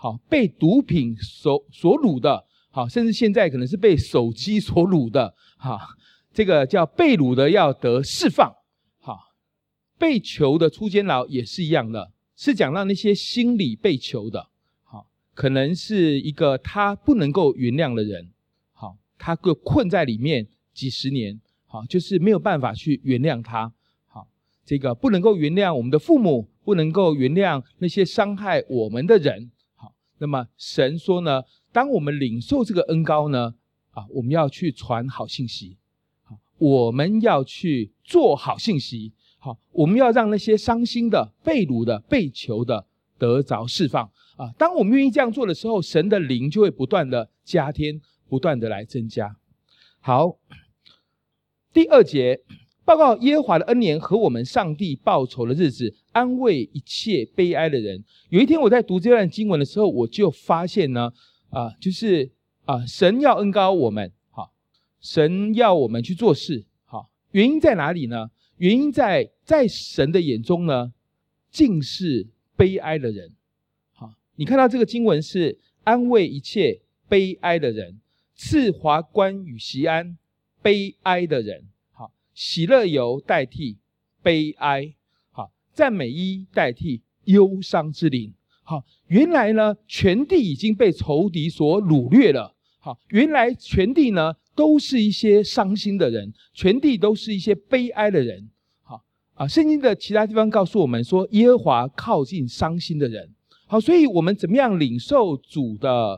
好，被毒品所掳的，好，甚至现在可能是被手机所掳的，好，这个叫被掳的要得释放，好，被囚的出监牢也是一样的，是讲到那些心理被囚的，好，可能是一个他不能够原谅的人，好，他就困在里面几十年，好，就是没有办法去原谅他，好，这个不能够原谅我们的父母，不能够原谅那些伤害我们的人，好，那么神说呢，当我们领受这个恩膏呢，我们要去传好信息，好，我们要去做好信息，好，我们要让那些伤心的、被掳的、被囚的得着释放当我们愿意这样做的时候，神的灵就会不断的加添，不断的来增加。好，第2节报告耶和华的恩年和我们上帝报仇的日子，安慰一切悲哀的人。有一天我在读这段经文的时候，我就发现呢，就是神要恩膏我们，好，神要我们去做事，好，原因在哪里呢？原因在神的眼中呢，尽是悲哀的人。好，你看到这个经文是安慰一切悲哀的人，赐华冠与锡安，悲哀的人。好，喜乐油代替悲哀，好，赞美衣代替忧伤之灵。好，原来呢，全地已经被仇敌所掳掠了。好，原来全地呢都是一些伤心的人，全地都是一些悲哀的人。好，圣经的其他地方告诉我们说，耶和华靠近伤心的人。好，所以我们怎么样领受主的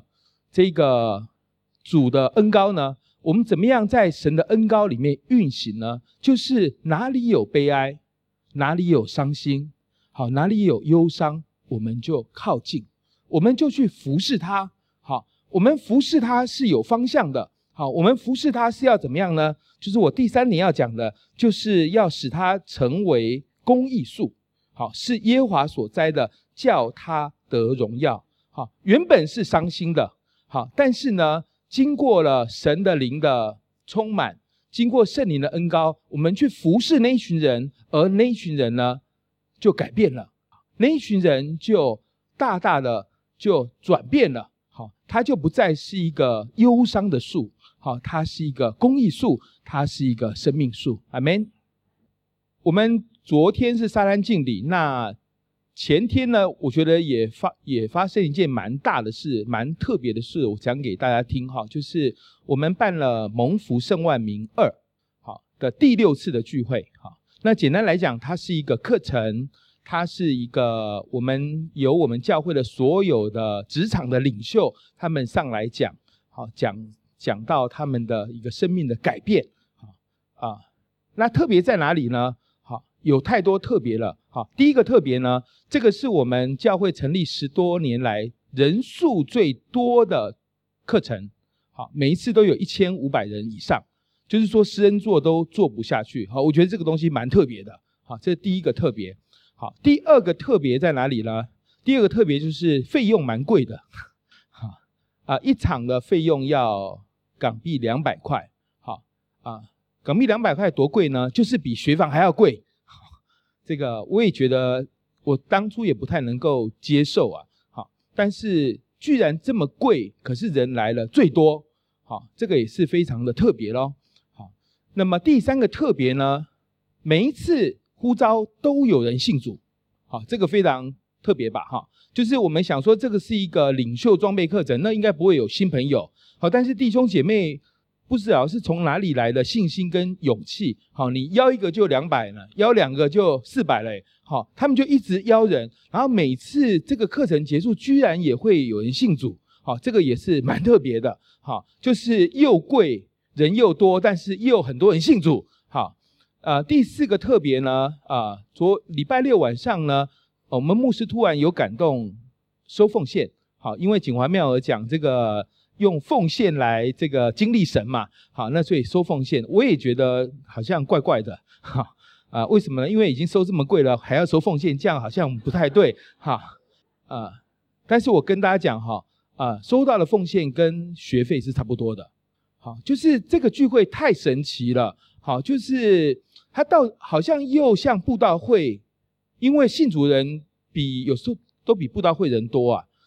恩膏呢？我们怎么样在神的恩膏里面运行呢？就是哪里有悲哀，哪里有伤心，好，哪里有忧伤，我们就靠近，我们就去服侍他。好，我们服侍他是有方向的。好，我们服侍他是要怎么样呢？就是我第3点要讲的，就是要使他成为公义树。好，是耶和华所栽的，叫他得荣耀。好，原本是伤心的，好，但是呢，经过了神的灵的充满，经过圣灵的恩膏，我们去服侍那一群人，而那一群人呢，就改变了，那一群人就大大的就转变了。好，他就不再是一个忧伤的树，好，它是一个公义树，它是一个生命树。阿们。我们昨天是撒旦敬礼，那前天呢，我觉得也发生一件蛮大的事，蛮特别的事，我讲给大家听哈，就是我们办了蒙福圣万民2好的第6次的聚会。好，那简单来讲，它是一个课程，它是一个我们教会的所有的职场的领袖，他们上来讲，好，讲到他们的一个生命的改变。那特别在哪里呢？好，有太多特别了。好，第一个特别呢，这个是我们教会成立10多年来人数最多的课程。好，每一次都有1500人以上，就是说施恩座都坐不下去。好，我觉得这个东西蛮特别的。好，这是第一个特别。好，第二个特别在哪里呢？第二个特别就是费用蛮贵的。一场的费用要港币200块。好港币200块多贵呢？就是比学房还要贵。这个我也觉得我当初也不太能够接受啊。好，但是居然这么贵，可是人来了最多。好，这个也是非常的特别咯。好，那么第3个特别呢，每一次呼召都有人信主。好，这个非常特别吧。就是我们想说这个是一个领袖装备课程，那应该不会有新朋友。好，但是弟兄姐妹不知道是从哪里来的信心跟勇气。好，你邀一个就200了，邀2个就400了。好，他们就一直邀人，然后每次这个课程结束，居然也会有人信主。好，这个也是蛮特别的。好，就是又贵，人又多，但是又很多人信主。好，第4个特别呢，礼拜6晚上呢，我们牧师突然有感动收奉献。好，因为景华妙儿讲这个用奉献来这个经历神嘛。好，那所以收奉献，我也觉得好像怪怪的。为什么呢？因为已经收这么贵了，还要收奉献，这样好像不太对。但是我跟大家讲收到的奉献跟学费是差不多的。好，就是这个聚会太神奇了。好，就是它好像又像布道会，因为信主人有时候都比布道会人多啊。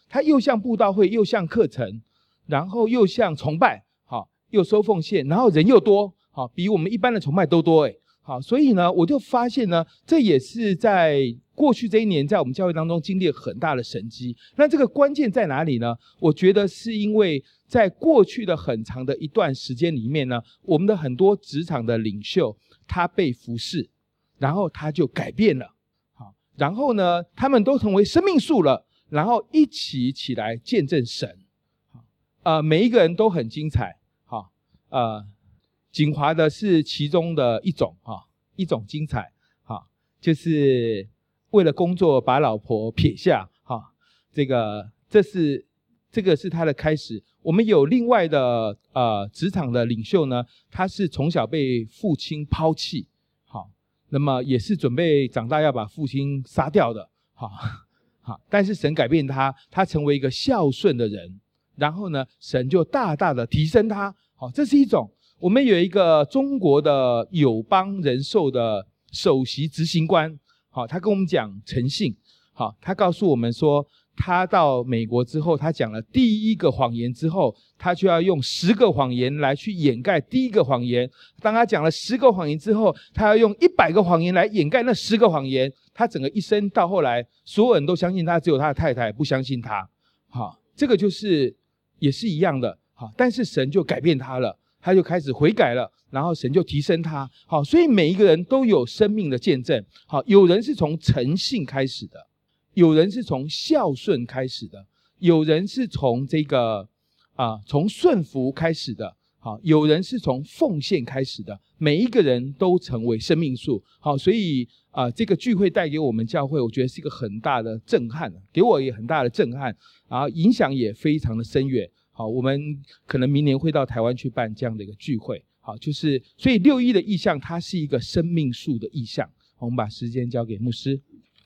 它又像布道会，又像课程，然后又像崇拜，好，又收奉献，然后人又多，好，比我们一般的崇拜都多诶。好，所以呢，我就发现呢，这也是在过去这一年，在我们教会当中经历了很大的神迹。那这个关键在哪里呢？我觉得是因为在过去的很长的一段时间里面呢，我们的很多职场的领袖，他被服侍，然后他就改变了。好，然后呢，他们都成为生命树了，然后一起来见证神。每一个人都很精彩。好，景华的是其中的一种一种精彩，就是为了工作把老婆撇下，这个是他的开始。我们有另外的职场的领袖呢，他是从小被父亲抛弃，好，那么也是准备长大要把父亲杀掉的，好，但是神改变他，他成为一个孝顺的人，然后呢，神就大大的提升他，好，这是一种。我们有一个中国的友邦人寿的首席执行官，好，他跟我们讲诚信，好，他告诉我们说，他到美国之后，他讲了第一个谎言之后，他就要用10个谎言来去掩盖第一个谎言。当他讲了10个谎言之后，他要用100个谎言来掩盖那10个谎言。他整个一生到后来，所有人都相信他，只有他的太太不相信他。好，这个就是也是一样的。好，但是神就改变他了。他就开始悔改了，然后神就提升他。好，所以每一个人都有生命的见证。好，有人是从诚信开始的，有人是从孝顺开始的，有人是从从顺服开始的。好，有人是从奉献开始的。每一个人都成为生命树。好，所以这个聚会带给我们教会，我觉得是一个很大的震撼，给我也很大的震撼，然后影响也非常的深远。好，我们可能明年会到台湾去办这样的一个聚会。好，就是所以6·1的意象，它是一个生命树的意象。我们把时间交给牧师。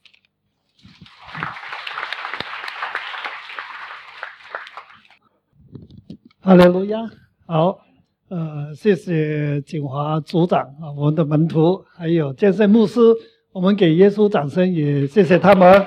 哈利路亚。好，谢谢景华组长我们的门徒，还有建圣牧师，我们给耶稣掌声，也谢谢他们。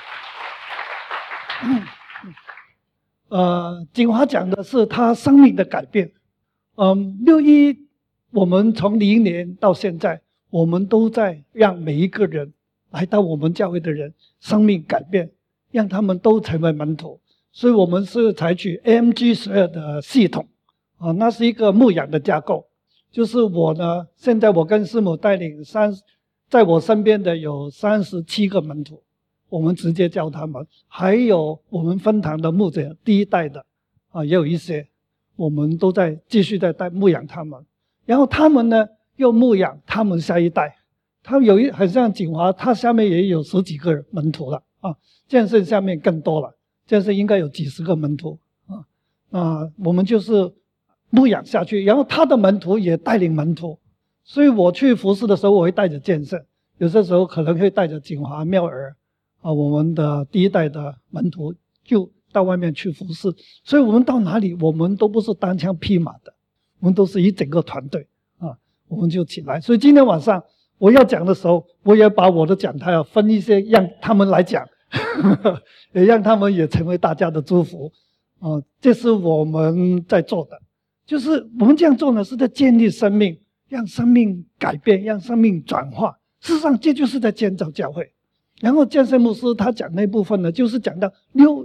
景华讲的是他生命的改变。6·1，我们从20年到现在，我们都在让每一个人来到我们教会的人生命改变，让他们都成为门徒。所以我们是采取 AMG12 的系统，那是一个牧养的架构。就是我呢，现在我跟师母带领在我身边的有37个门徒。我们直接教他们，还有我们分堂的牧者第一代的也有一些，我们都在继续在牧养他们，然后他们呢又牧养他们下一代。他有很像景华，他下面也有10几个门徒了建圣下面更多了，建圣应该有几十个门徒我们就是牧养下去，然后他的门徒也带领门徒。所以我去服侍的时候，我会带着建圣，有些时候可能会带着景华、妙儿我们的第一代的门徒就到外面去服侍。所以我们到哪里，我们都不是单枪匹马的，我们都是一整个团队我们就起来。所以今天晚上我要讲的时候，我也把我的讲台分一些让他们来讲也让他们也成为大家的祝福这是我们在做的。就是我们这样做呢，是在建立生命，让生命改变，让生命转化。事实上这就是在建造教会。然后建圣牧师他讲那部分呢，就是讲到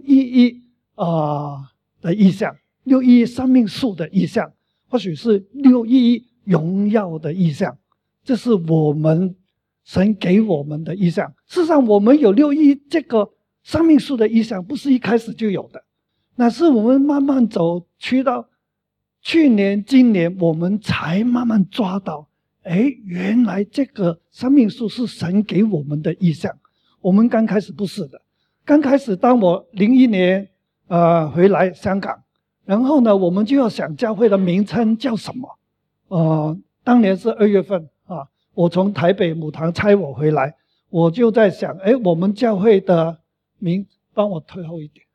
6·1的意象，6·1生命树的意象，或许是6·1荣耀的意象。这是我们神给我们的意象。事实上我们有6·1这个生命树的意象，不是一开始就有的，那是我们慢慢走去到去年今年，我们才慢慢抓到原来这个生命树是神给我们的意象。我们刚开始不是的。刚开始当我01年回来香港，然后呢我们就要想教会的名称叫什么。当年是2月份我从台北母堂差我回来，我就在想我们教会的名，帮我退后一点。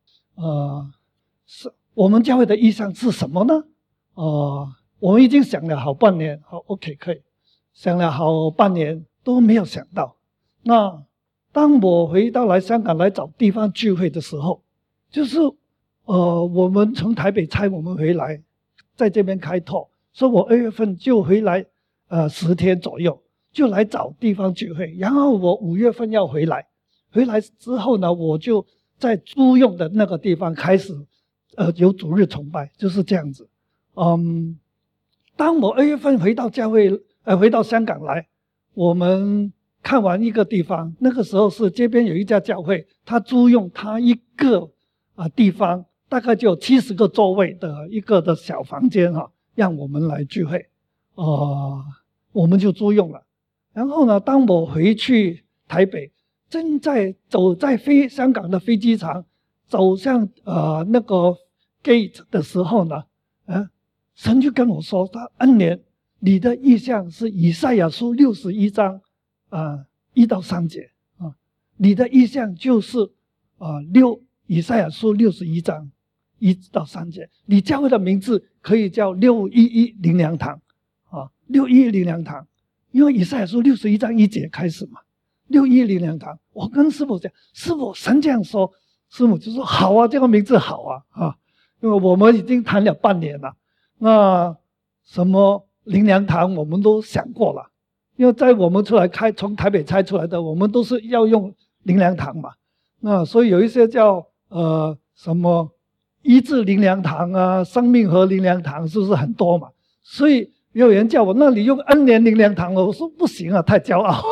是我们教会的意象是什么呢？我们已经想了好半年，好 OK 可以，想了好半年都没有想到。那当我回到来香港来找地方聚会的时候， 就是我们从台北差我们回来，在这边开拓，所以我2月份就回来10天左右，就来找地方聚会。然后我5月份要回来之后呢，我就在租用的那个地方开始有主日崇拜，就是这样子。当我2月份回到教会回到香港来，我们看完一个地方，那个时候是这边有一家教会，他租用他一个地方，大概就有70个座位的一个的小房间让我们来聚会，我们就租用了。然后呢，当我回去台北，正在走在香港的飞机场，走向那个 gate 的时候呢，神就跟我说，他恩年，你的意象是以赛亚书61章1到3节你的意象就是以赛亚书61章1到3节，你教会的名字可以叫611灵粮堂611灵粮堂，因为以赛亚书61章1节开始嘛，611灵粮堂。我跟师母讲，师母神这样说，师母就说好啊，这个名字好因为我们已经谈了半年了，那什么灵粮堂我们都想过了，因为在我们出来从台北拆出来的，我们都是要用灵粮堂嘛。那所以有一些叫什么医治灵粮堂生命和灵粮堂，是不是很多嘛？所以有人叫我，那你用恩年灵粮堂了，我说不行啊，太骄傲。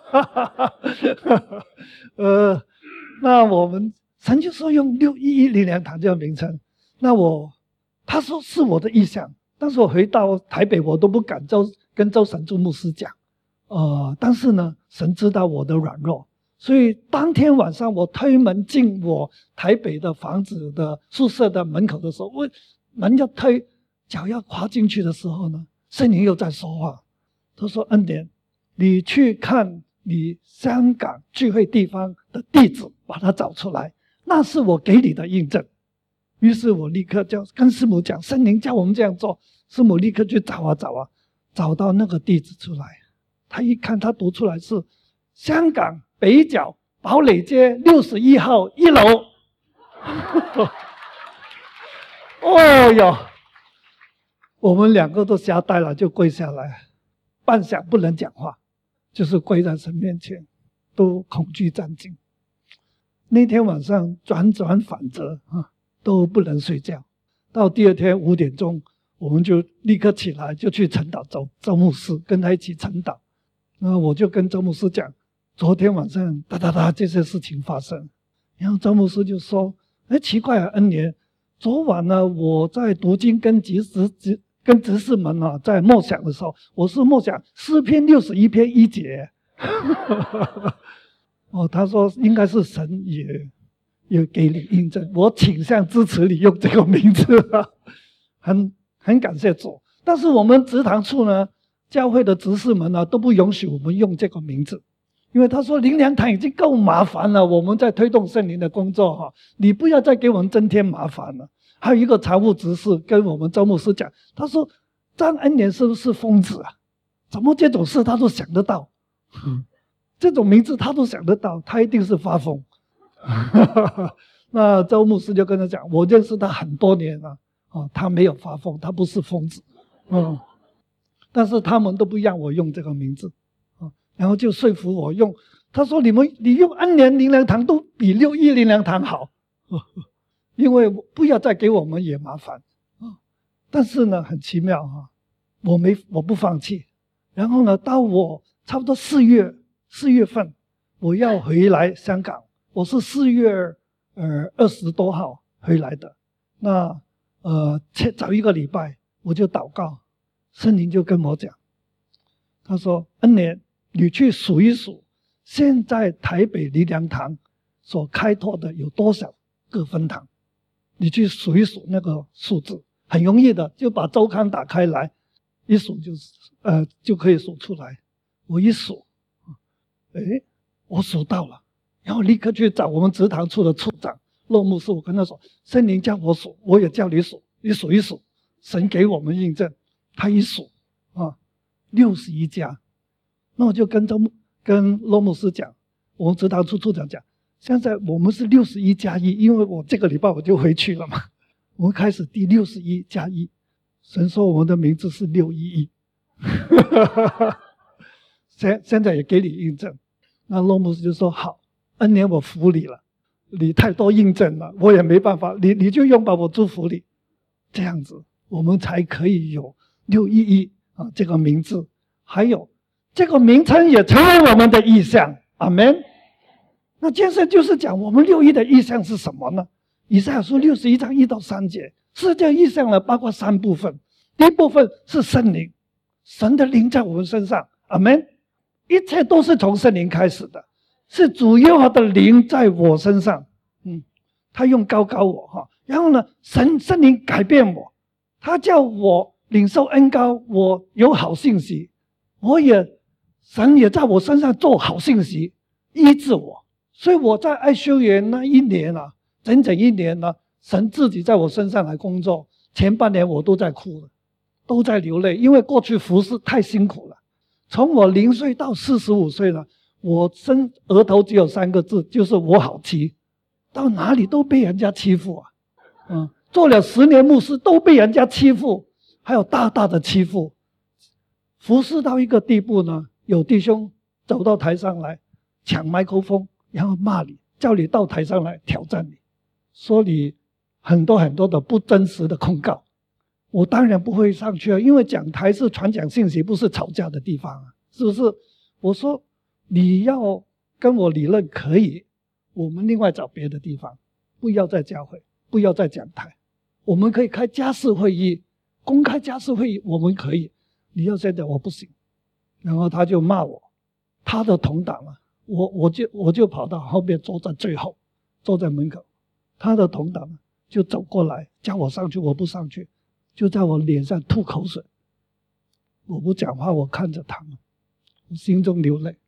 那我们神就说用611灵粮堂这个名称，那他说是我的意向，但是我回到台北我都不敢跟周神柱牧师讲，但是呢，神知道我的软弱，所以当天晚上我推门进我台北的房子的宿舍的门口的时候，我门要推，脚要跨进去的时候呢，圣灵又在说话，他说恩典，你去看你香港聚会地方的地址，把它找出来，那是我给你的印证。于是我立刻跟师母讲，圣灵叫我们这样做，师母立刻去找到那个地址出来。他一看，他读出来是香港北角堡垒街61号1楼。哦哟，我们2个都吓呆了，就跪下来，半晌不能讲话，就是跪在神面前，都恐惧战惊。那天晚上转反折都不能睡觉，到第2天5点钟，我们就立刻起来，就去晨祷周牧师，跟他一起晨祷。那我就跟周牧师讲，昨天晚上这些事情发生，然后周牧师就说，奇怪啊，恩年，昨晚呢我在读经跟执事们在默想的时候，我是默想诗篇61篇1节。他说应该是神也给你印证，我倾向支持你用这个名字，很感谢主。但是我们职堂处呢，教会的执事们都不允许我们用这个名字，因为他说灵粮堂已经够麻烦了，我们在推动圣灵的工作你不要再给我们增添麻烦了。还有一个常务执事跟我们周牧师讲，他说张恩年是不是疯子啊？怎么这种事他都想得到？这种名字他都想得到，他一定是发疯。那周牧师就跟他讲，我认识他很多年了，他没有发疯，他不是疯子。但是他们都不让我用这个名字，然后就说服我用。他说你用恩年灵粮堂都比611灵粮堂好，因为不要再给我们也麻烦。但是呢，很奇妙我不放弃。然后呢，到我差不多4月份，我要回来香港。我是4月20多号回来的。那早1个礼拜我就祷告，圣灵就跟我讲，他说恩年，你去数一数现在台北灵粮堂所开拓的有多少个分堂，你去数一数那个数字，很容易的，就把周刊打开来一数就可以数出来。我一数，我数到了，然后立刻去找我们职堂处的处长骆牧师，我跟他说，圣灵叫我数，我也叫你数，你数一数，神给我们印证。他一数61家，那我就跟骆牧师讲，我们职堂处处长讲， 现在我们是61+1，因为我这个礼拜我就回去了嘛。我们开始第61+1，神说我们的名字是611。现在也给你印证。那罗牧师就说好，恩年我服你了，你太多印证了，我也没办法，你就用吧，我祝福你。这样子我们才可以有611这个名字，还有这个名称也成为我们的意象。阿们。那接着就是讲我们611的意象是什么呢？以赛亚书61章1到3节，是这意象呢，包括3部分。第一部分是圣灵，神的灵在我们身上。阿们。一切都是从圣灵开始的，是主耶和华的灵在我身上。他用高我然后呢，圣灵改变我，他叫我领受恩膏，我有好信息，神也在我身上做好信息，医治我。所以我在爱修园那一年整整一年神自己在我身上来工作。前半年我都在哭了，都在流泪，因为过去服侍太辛苦了。从我0岁到45岁了，我额头只有3个字，就是我好欺。到哪里都被人家欺负做了10年牧师都被人家欺负，还有大大的欺负。服侍到一个地步呢，有弟兄走到台上来抢麦克风，然后骂你，叫你到台上来挑战你，说你很多很多的不真实的控告。我当然不会上去因为讲台是传讲信息，不是吵架的地方是不是？我说你要跟我理论可以，我们另外找别的地方，不要在教会，不要在讲台，我们可以开家事会议，公开家事会议我们可以，你要现在我不行。然后他就骂我，他的同党我就跑到后面坐在最后，坐在门口，他的同党就走过来叫我上去，我不上去，就在我脸上吐口水。我不讲话，我看着他们，我心中流泪，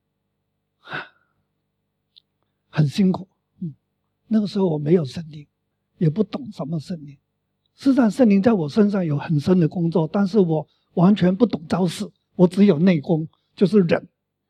很辛苦。那个时候我没有圣灵，也不懂什么圣灵。事实上圣灵在我身上有很深的工作，但是我完全不懂招式，我只有内功，就是忍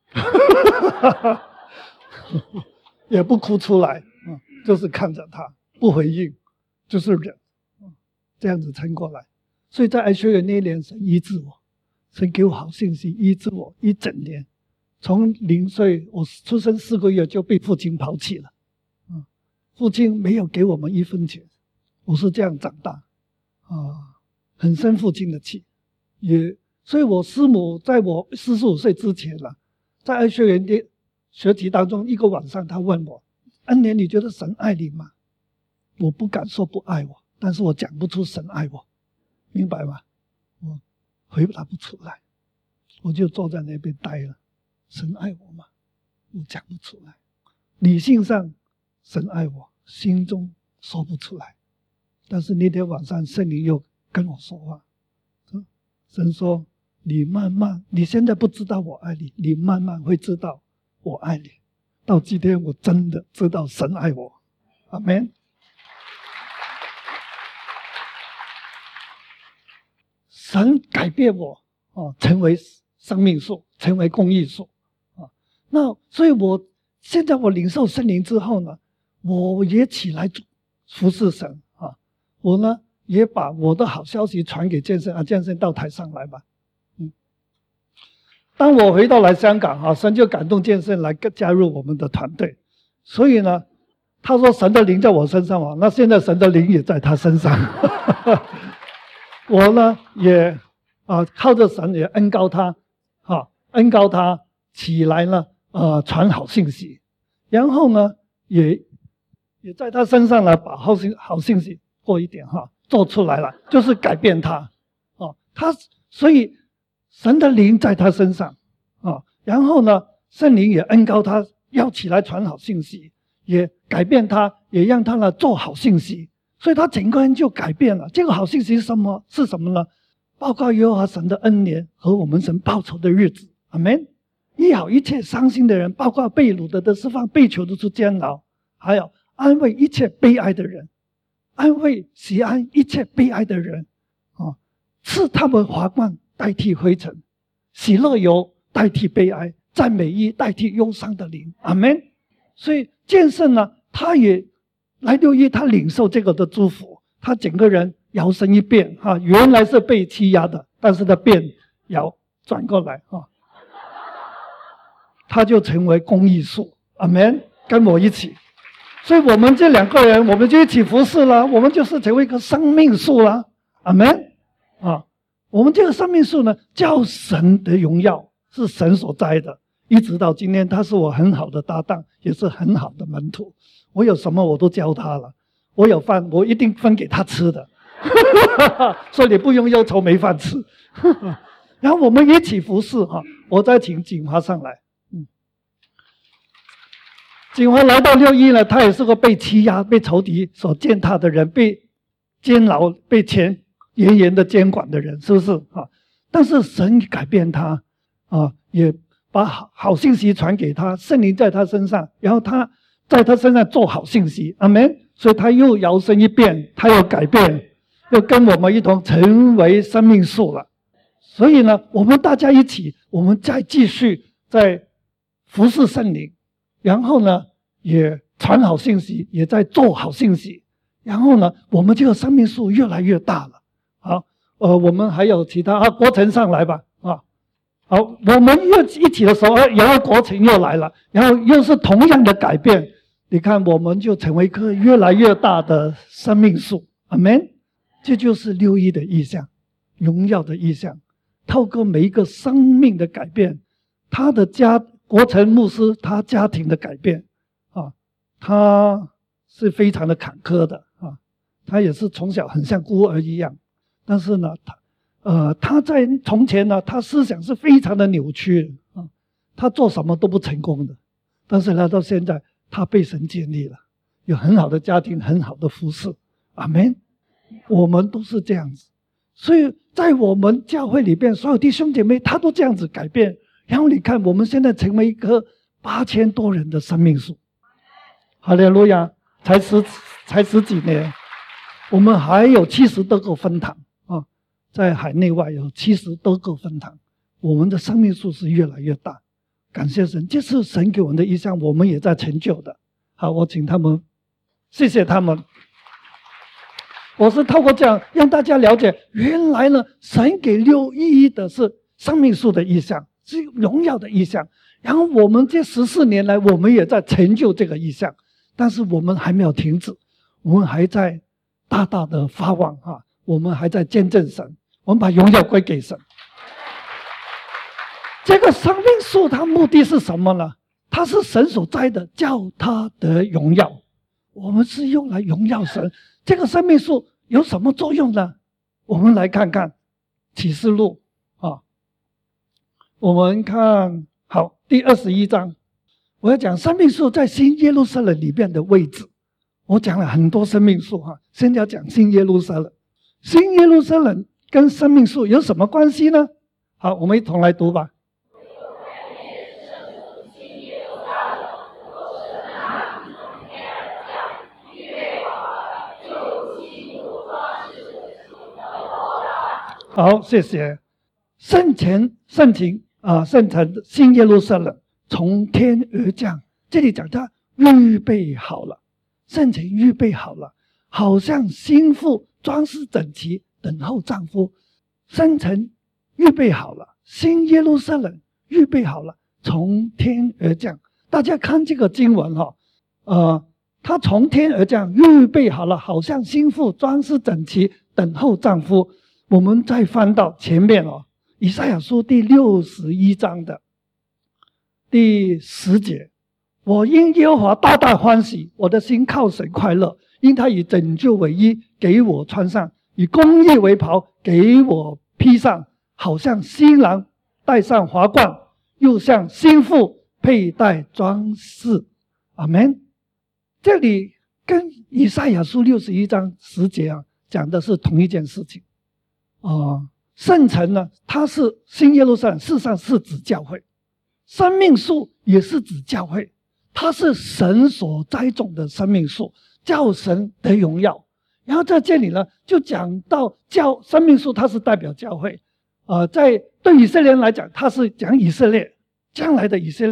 也不哭出来，就是看着他不回应，就是忍，这样子撑过来。所以在爱学园那一年，神医治我，神给我好信息，医治我一整年。从0岁我出生4个月就被父亲抛弃了，父亲没有给我们1分钱，我是这样长大很生父亲的气。所以我师母在我45岁之前在爱学园的学习当中，一个晚上她问我，恩年你觉得神爱你吗？我不敢说不爱我，但是我讲不出神爱我，明白吗？我回答不出来，我就坐在那边待了。神爱我吗？我讲不出来。理性上神爱我，心中说不出来。但是那天晚上圣灵又跟我说话，神说你现在不知道我爱你，你慢慢会知道我爱你。到今天我真的知道神爱我。阿们。神改变我成为生命树，成为公益树那所以现在我领受圣灵之后呢，我也起来服侍神我呢也把我的好消息传给建圣建圣到台上来吧。当我回到来香港神就感动建圣来加入我们的团队。所以呢他说神的灵在我身上那现在神的灵也在他身上我呢也靠着神也恩膏他起来呢传好信息，然后呢也在他身上呢把好信息过一点做出来了，就是改变他所以神的灵在他身上然后呢圣灵也恩膏他要起来传好信息，也改变他，也让他呢做好信息，所以他整个人就改变了。这个好信息是什么呢？报告耶和华神的恩年和我们神报仇的日子。阿们。医好一切伤心的人，包括被掳的释放，被囚的出监牢，还有安慰一切悲哀的人，安慰喜安一切悲哀的人赐他们华冠代替灰尘，喜乐油代替悲哀，赞美衣代替忧伤的灵。阿们。 所以建圣呢，他也来6一，他领受这个的祝福，他整个人摇身一变原来是被欺压的，但是他摇转过来他就成为公义树。阿们，跟我一起。所以我们这2个人，我们就一起服侍了，我们就是成为一个生命树了。阿们我们这个生命树呢，叫神的荣耀，是神所栽的，一直到今天，他是我很好的搭档，也是很好的门徒。我有什么我都教他了，我有饭我一定分给他吃的所以你不用忧愁没饭吃然后我们一起服侍我再请锦华上来。锦华来到6一呢，他也是个被欺压、被仇敌所践踏的人，被监牢、被钱严严的监管的人，是不是但是神改变他也把好信息传给他，圣灵在他身上，然后他在他身上做好信息。阿们。所以他又摇身一变，他又改变，又跟我们一同成为生命树了。所以呢，我们大家一起，我们再继续在服侍圣灵，然后呢也传好信息，也在做好信息，然后呢我们这个生命树越来越大了。好，我们还有其他国成上来吧。好，我们又一起的时候，然后国成又来了，然后又是同样的改变。你看，我们就成为一棵越来越大的生命树。阿们。这就是6一的意象，荣耀的意象。透过每一个生命的改变，他的国成牧师他家庭的改变他是非常的坎坷的他也是从小很像孤儿一样，但是呢他在从前呢，他思想是非常的扭曲他做什么都不成功的，但是来到现在，他被神建立了，有很好的家庭，很好的服侍。阿们。我们都是这样子，所以在我们教会里边，所有弟兄姐妹他都这样子改变，然后你看我们现在成为一棵8000多人的生命树。哈利路亚。才十几年，我们还有70多个分堂在海内外有70多个分堂，我们的生命树是越来越大。感谢神，这是神给我们的意向，我们也在成就的。好，我请他们，谢谢他们。我是透过这样让大家了解，原来呢，神给6一的是生命树的意象，是荣耀的意象。然后我们这14年来，我们也在成就这个意象，但是我们还没有停止，我们还在大大的发望我们还在见证神，我们把荣耀归给神。这个生命树它目的是什么呢？它是神所栽的，叫它得荣耀。我们是用来荣耀神。这个生命树有什么作用呢？我们来看看启示录我们看好第21章，我要讲生命树在新耶路撒冷里面的位置。我讲了很多生命树现在要讲新耶路撒冷。新耶路撒冷跟生命树有什么关系呢？好，我们一同来读吧。好，谢谢。圣城新耶路撒冷从天而降，这里讲他预备好了，圣城预备好了，好像新妇装饰整齐，等候丈夫。圣城预备好了，新耶路撒冷预备好了，从天而降。大家看这个经文他从天而降，预备好了，好像新妇装饰整齐，等候丈夫。我们再翻到前面以赛亚书第61章的第10节，我因耶和华大大欢喜，我的心靠神快乐，因他以拯救为衣给我穿上，以公义为袍给我披上，好像新郎戴上华冠，又像新妇佩戴装饰。阿们。这里跟以赛亚书61章10节讲的是同一件事情。圣城呢，它是新耶路撒冷，事实上是指教会。生命树也是指教会，它是神所栽种的生命树，叫神得荣耀。然后在这里呢，就讲到生命树，它是代表教会。对以色列人来讲，它是讲以色列，将来的以色列。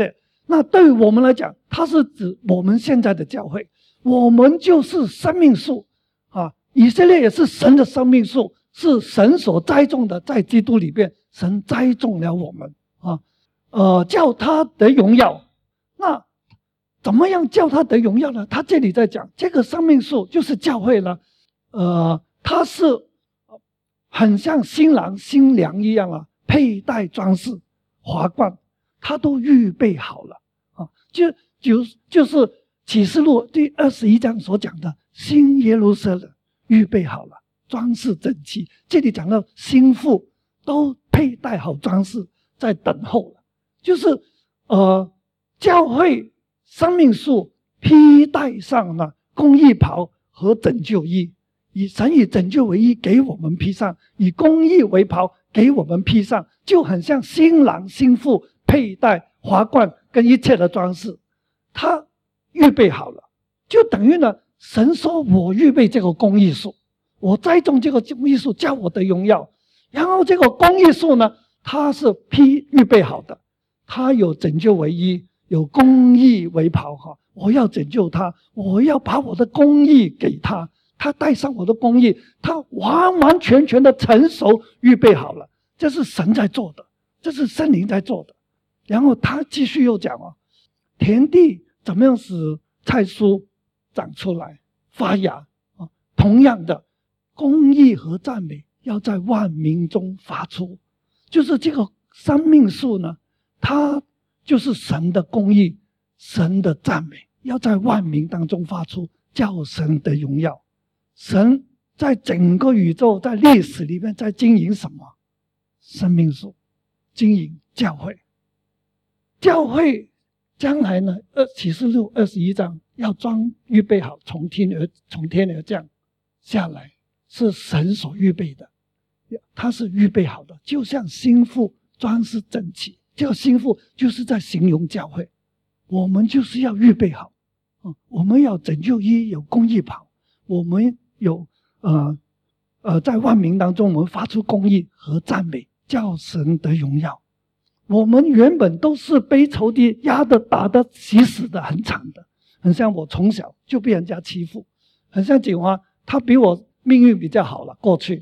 那对于我们来讲，它是指我们现在的教会，我们就是生命树啊。以色列也是神的生命树，是神所栽种的，在基督里边，神栽种了我们啊，叫他得荣耀。那怎么样叫他得荣耀呢？他这里在讲这个生命树就是教会了，它是很像新郎新娘一样啊，佩戴装饰华冠，他都预备好了啊，就是启示录第21章所讲的新耶路撒冷预备好了，装饰整齐。这里讲到新妇都佩戴好装饰，在等候了，就是教会生命树披戴上了公义袍和拯救衣，神以拯救为衣给我们披上，以公义为袍给我们披上，就很像新郎新妇佩戴华冠跟一切的装饰，他预备好了，就等于呢，神说我预备这个公义树，我栽种这个公义树，叫我的荣耀。然后这个公义树呢，它是预备好的，它有拯救为衣，有公义为袍哈。我要拯救他，我要把我的公义给他，他带上我的公义，他完完全全的成熟预备好了，这是神在做的，这是圣灵在做的。然后他继续又讲田地怎么样使菜蔬长出来发芽啊？同样的，公义和赞美要在万民中发出，就是这个生命树呢，它就是神的公义，神的赞美要在万民当中发出，叫神的荣耀。神在整个宇宙，在历史里面在经营什么？生命树，经营教会。教会将来呢，启示录21章要预备好，从天而降下来，是神所预备的，它是预备好的，就像新妇装饰整齐。这个新妇就是在形容教会，我们就是要预备好，我们要拯救衣，有公义袍，我们有在万民当中，我们发出公义和赞美，叫神得荣耀。我们原本都是被仇敌压的、打的、洗死的，很惨的，很像我从小就被人家欺负，很像景华，他比我命运比较好了，过去，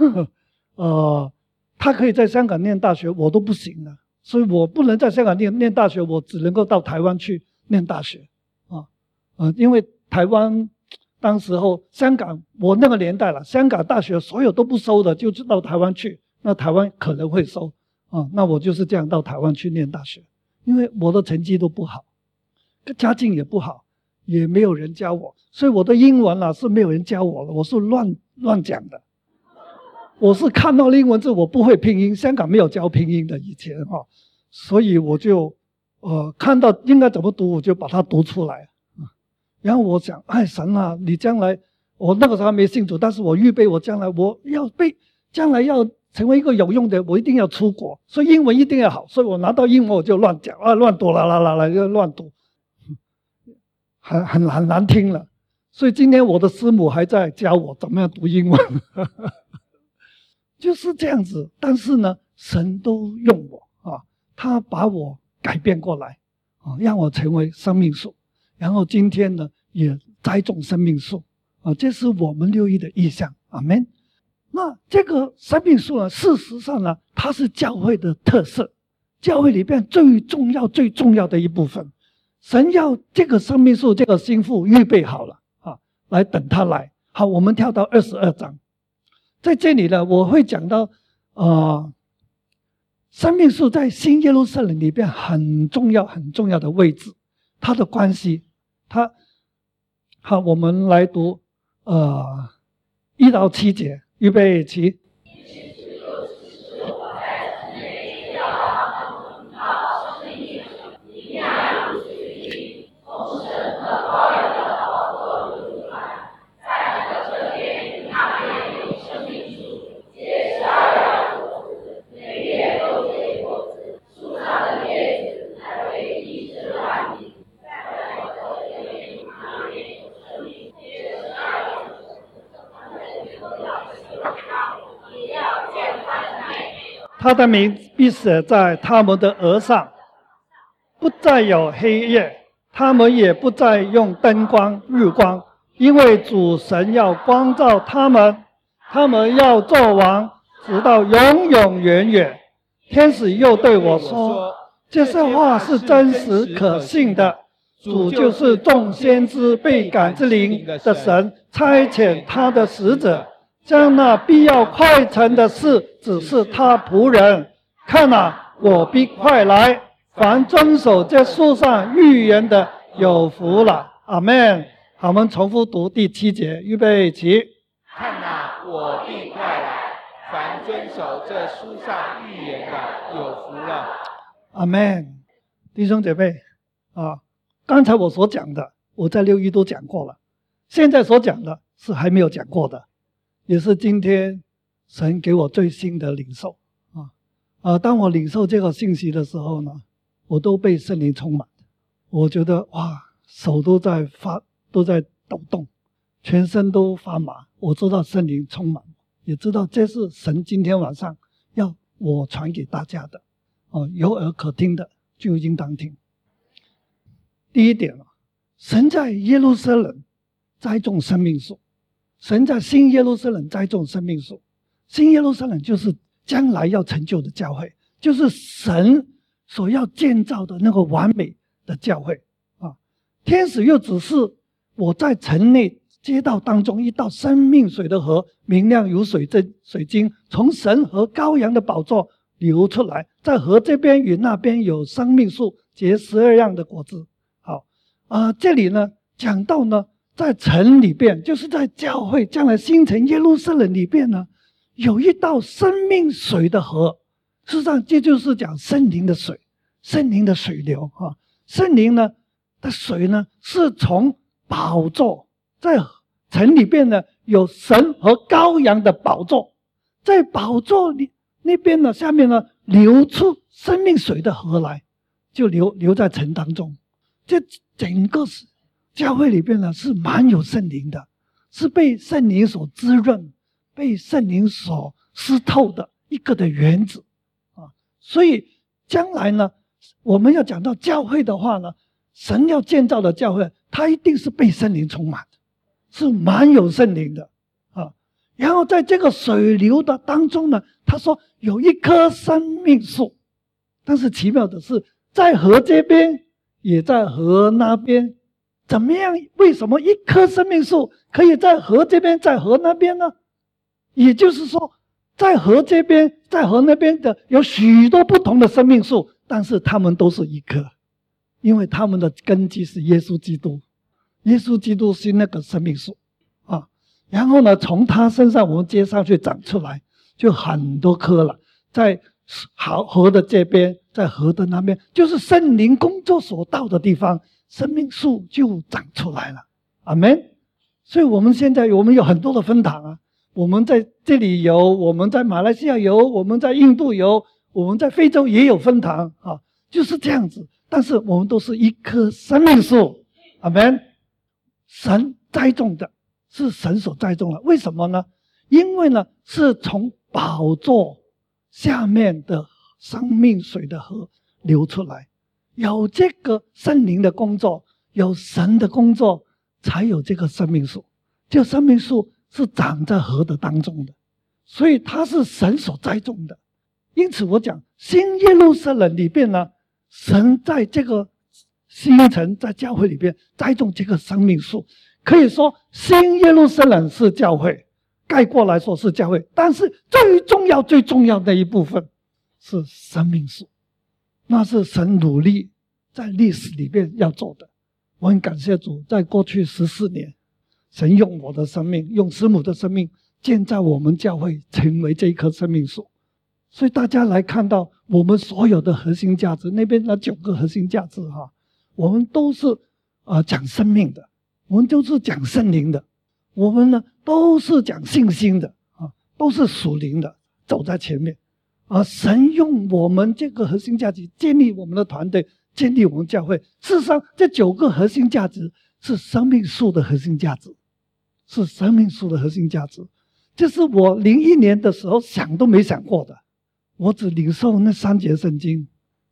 他可以在香港念大学，我都不行了，所以我不能在香港念大学，我只能够到台湾去念大学因为台湾当时候香港我那个年代了，香港大学所有都不收的，就到台湾去，那台湾可能会收那我就是这样到台湾去念大学，因为我的成绩都不好，家境也不好，也没有人教我，所以我的英文是没有人教我的，我是乱讲的。我是看到英文字我不会拼音，香港没有教拼音的以前所以我就看到应该怎么读我就把它读出来然后我想，神啊，你将来，我那个时候还没信主，但是我预备我将来将来要成为一个有用的，我一定要出国，所以英文一定要好，所以我拿到英文我就乱讲乱读就乱读，很难听了。所以今天我的师母还在教我怎么样读英文就是这样子。但是呢，神都用我他把我改变过来让我成为生命树，然后今天呢也栽种生命树这是我们6一的意向。阿们。那这个生命树呢，事实上呢，它是教会的特色，教会里边最重要的一部分。神要这个生命树，这个新妇预备好了来等他来。好，我们跳到22章，在这里呢，我会讲到生命树在新耶路撒冷里边很重要的位置，它的关系。好，我们来读1到7节。预备起。他的名必写在他们的额上， 不再有黑夜，他们也不再用灯光、日光，因为主神要光照他们，他们要做王，直到永永远远。天使又对我说，这些话是真实可信的。主就是众先知被感之灵的神，差遣他的使者，将那必要快成的事指示他仆人。看啊，我必快来，凡遵守这书上预言的，有福了。阿们。好，我们重复读第7节，预备起。 看啊，我必快来，凡遵守这书上预言的，有福了。 阿们。弟兄姐妹啊，刚才我所讲的，我在6一都讲过了，现在所讲的是还没有讲过的，也是今天神给我最新的领受当我领受这个信息的时候呢，我都被圣灵充满，我觉得哇，手都在抖动，全身都发麻。我知道圣灵充满，也知道这是神今天晚上要我传给大家的有耳可听的就应当听。第一点神在耶路撒冷栽种生命树，神在新耶路撒冷栽种生命树。新耶路撒冷就是将来要成就的教会，就是神所要建造的那个完美的教会天使又指示我在城内街道当中一道生命水的河，明亮如水晶，从神和羔羊的宝座流出来，在河这边与那边有生命树，结12样的果子。好这里呢讲到呢，在城里边，就是在教会将来新城耶路撒冷里边呢，有一道生命水的河。事实上这就是讲圣灵的水，圣灵的水流圣灵呢的水呢是从宝座，在城里边呢有神和羔羊的宝座，在宝座里那边呢下面呢流出生命水的河来，就流在城当中。这整个教会里边呢是蛮有圣灵的，是被圣灵所滋润，被圣灵所湿透的一个的原子所以将来呢我们要讲到教会的话呢，神要建造的教会，它一定是被圣灵充满的，是蛮有圣灵的然后在这个水流的当中呢，他说有一棵生命树，但是奇妙的是在河这边也在河那边。怎么样？为什么一棵生命树可以在河这边在河那边呢？也就是说在河这边在河那边的有许多不同的生命树，但是它们都是一棵，因为它们的根基是耶稣基督，耶稣基督是那个生命树然后呢从他身上我们接上去长出来，就很多棵了，在河的这边，在河的那边，就是圣灵工作所到的地方，生命树就长出来了。阿们。所以我们现在我们有很多的分堂我们在这里有，我们在马来西亚有，我们在印度有，我们在非洲也有分堂就是这样子。但是我们都是一棵生命树。阿们。神栽种的是神所栽种的，为什么呢？因为呢是从宝座下面的生命水的河流出来，有这个圣灵的工作，有神的工作，才有这个生命树。这个生命树是长在河的当中的，所以它是神所栽种的。因此我讲新耶路撒冷里边呢，神在这个新城在教会里边栽种这个生命树。可以说新耶路撒冷是教会，概括来说是教会，但是最重要的一部分是生命树，那是神努力在历史里面要做的。我很感谢主，在过去14年，神用我的生命，用师母的生命建造我们教会成为这一棵生命树。所以大家来看到我们所有的核心价值，那边那9个核心价值我们都是讲生命的，我们都是讲圣灵的，我们呢都是讲信心的都是属灵的，走在前面神用我们这个核心价值建立我们的团队，建立我们教会。事实上这9个核心价值是生命树的核心价值，是生命树的核心价值。这是我01年的时候想都没想过的，我只领受那3节圣经，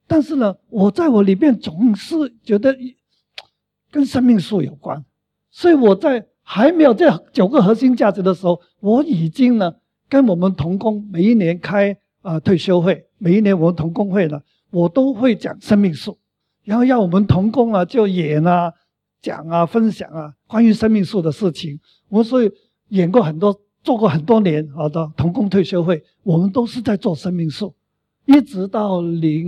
但是呢，我在我里面总是觉得跟生命树有关，所以我在还没有这9个核心价值的时候，我已经呢跟我们同工每一年开退休会，每一年我们同工会呢，我都会讲生命树，然后要我们同工啊就演啊、讲啊、分享啊关于生命树的事情。我们所以演过很多、做过很多年的同工退休会，我们都是在做生命树，一直到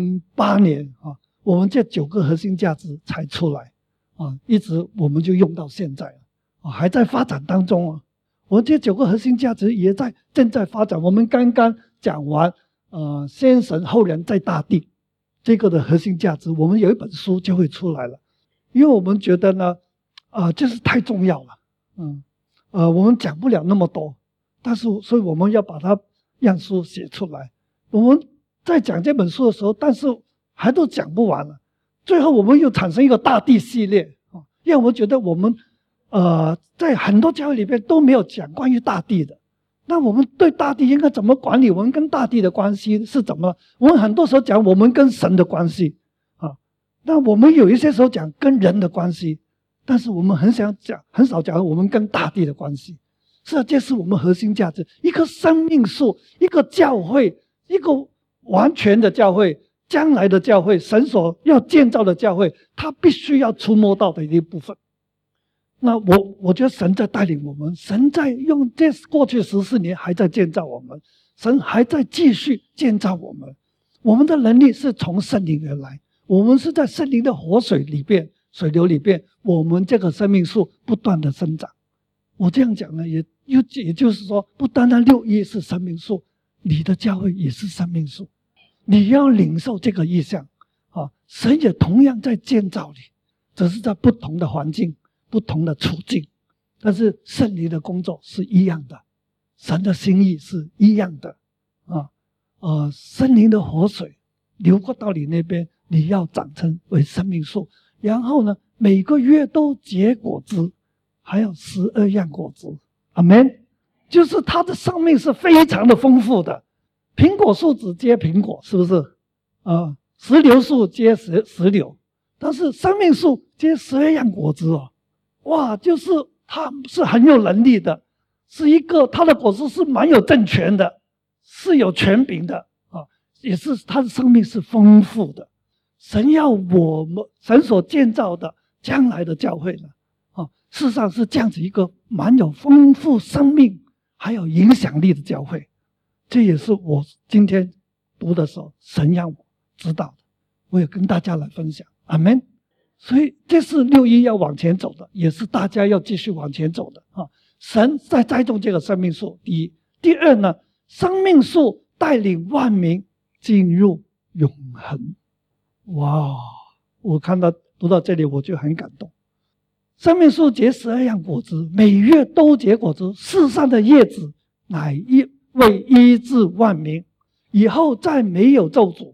08年我们这9个核心价值才出来一直我们就用到现在还在发展当中我们这9个核心价值也正在发展。我们刚刚讲完先神后人在大地这个的核心价值，我们有一本书就会出来了，因为我们觉得呢就是太重要了，我们讲不了那么多，但是所以我们要把它样书写出来。我们在讲这本书的时候，但是还都讲不完了，最后我们又产生一个大地系列因为我们觉得我们在很多教会里面都没有讲关于大地的，那我们对大地应该怎么管理？我们跟大地的关系是怎么？我们很多时候讲我们跟神的关系那我们有一些时候讲跟人的关系，但是我们很少讲我们跟大地的关系。这是我们核心价值，一棵生命树，一个教会，一个完全的教会，将来的教会，神所要建造的教会，它必须要触摸到的一部分。那我觉得神在带领我们，神在用这过去14年还在建造我们，神还在继续建造我们。我们的能力是从圣灵而来，我们是在圣灵的活水里边、水流里边，我们这个生命树不断的生长。我这样讲呢，也就是说，不单单6一是生命树，你的教会也是生命树，你要领受这个意象神也同样在建造你，只是在不同的环境、不同的处境，但是圣灵的工作是一样的，神的心意是一样的圣灵的活水流过到你那边，你要长成为生命树，然后呢，每个月都结果子，还有12样果子。阿们。就是它的生命是非常的丰富的。苹果树只结苹果，是不是石榴树结石榴，但是生命树结12样果子哇，就是它是很有能力的，是一个它的果子是蛮有政权的，是有权柄的也是它的生命是丰富的。神要我们神所建造的将来的教会呢事实上是这样子一个蛮有丰富生命还有影响力的教会。这也是我今天读的时候神让我知道的，我也跟大家来分享。阿们。所以这是6一要往前走的，也是大家要继续往前走的神在栽种这个生命树，第一。第二呢，生命树带领万民进入永恒。哇，我读到这里我就很感动。生命树结12样果子，每月都结果子，世上的叶子乃为医治万民。以后再没有咒诅，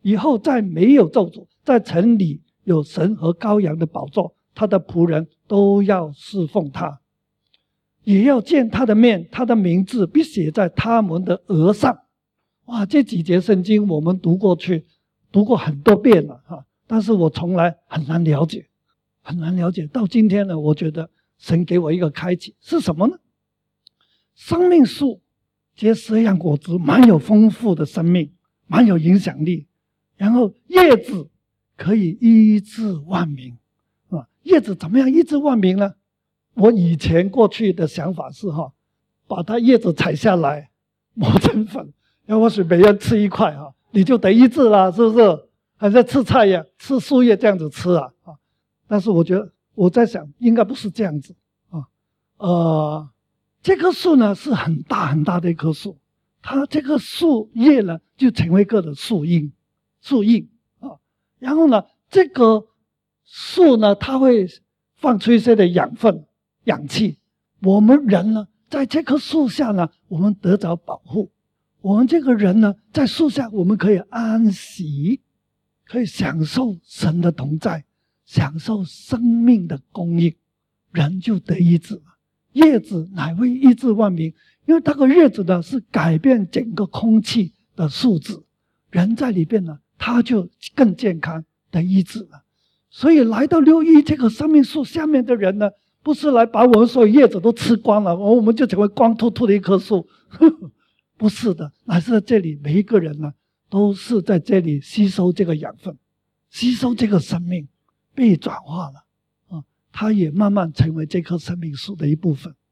在城里有神和羔羊的宝座，他的仆人都要侍奉他，也要见他的面，他的名字必写在他们的额上。哇，这几节圣经我们读过很多遍了但是我从来很难了解。到今天呢，我觉得神给我一个开启是什么呢？生命树结12样果子，蛮有丰富的生命，蛮有影响力。然后叶子可以医治万民叶子怎么样医治万民呢？我以前过去的想法是把它叶子采下来磨成粉，然后每人吃一块你就得医治了，是不是？还在吃菜呀，吃树叶这样子吃但是我觉得我在想应该不是这样子这棵树呢是很大很大的一棵树，它这个树叶呢就成为一个的树荫然后呢这个树呢它会放出一些的养分氧气，我们人呢在这棵树下呢我们得着保护，我们这个人呢在树下我们可以安息，可以享受神的同在，享受生命的供应，人就得医治了。叶子乃为医治万民，因为那个叶子呢是改变整个空气的素质，人在里边呢他就更健康的医治了。所以来到六一这个生命树下面的人呢，不是来把我们所有叶子都吃光了，我们就成为光秃秃的一棵树，不是的，乃是在这里每一个人呢，都是在这里吸收这个养分，吸收这个生命，被转化了啊，他也慢慢成为这棵生命树的一部分。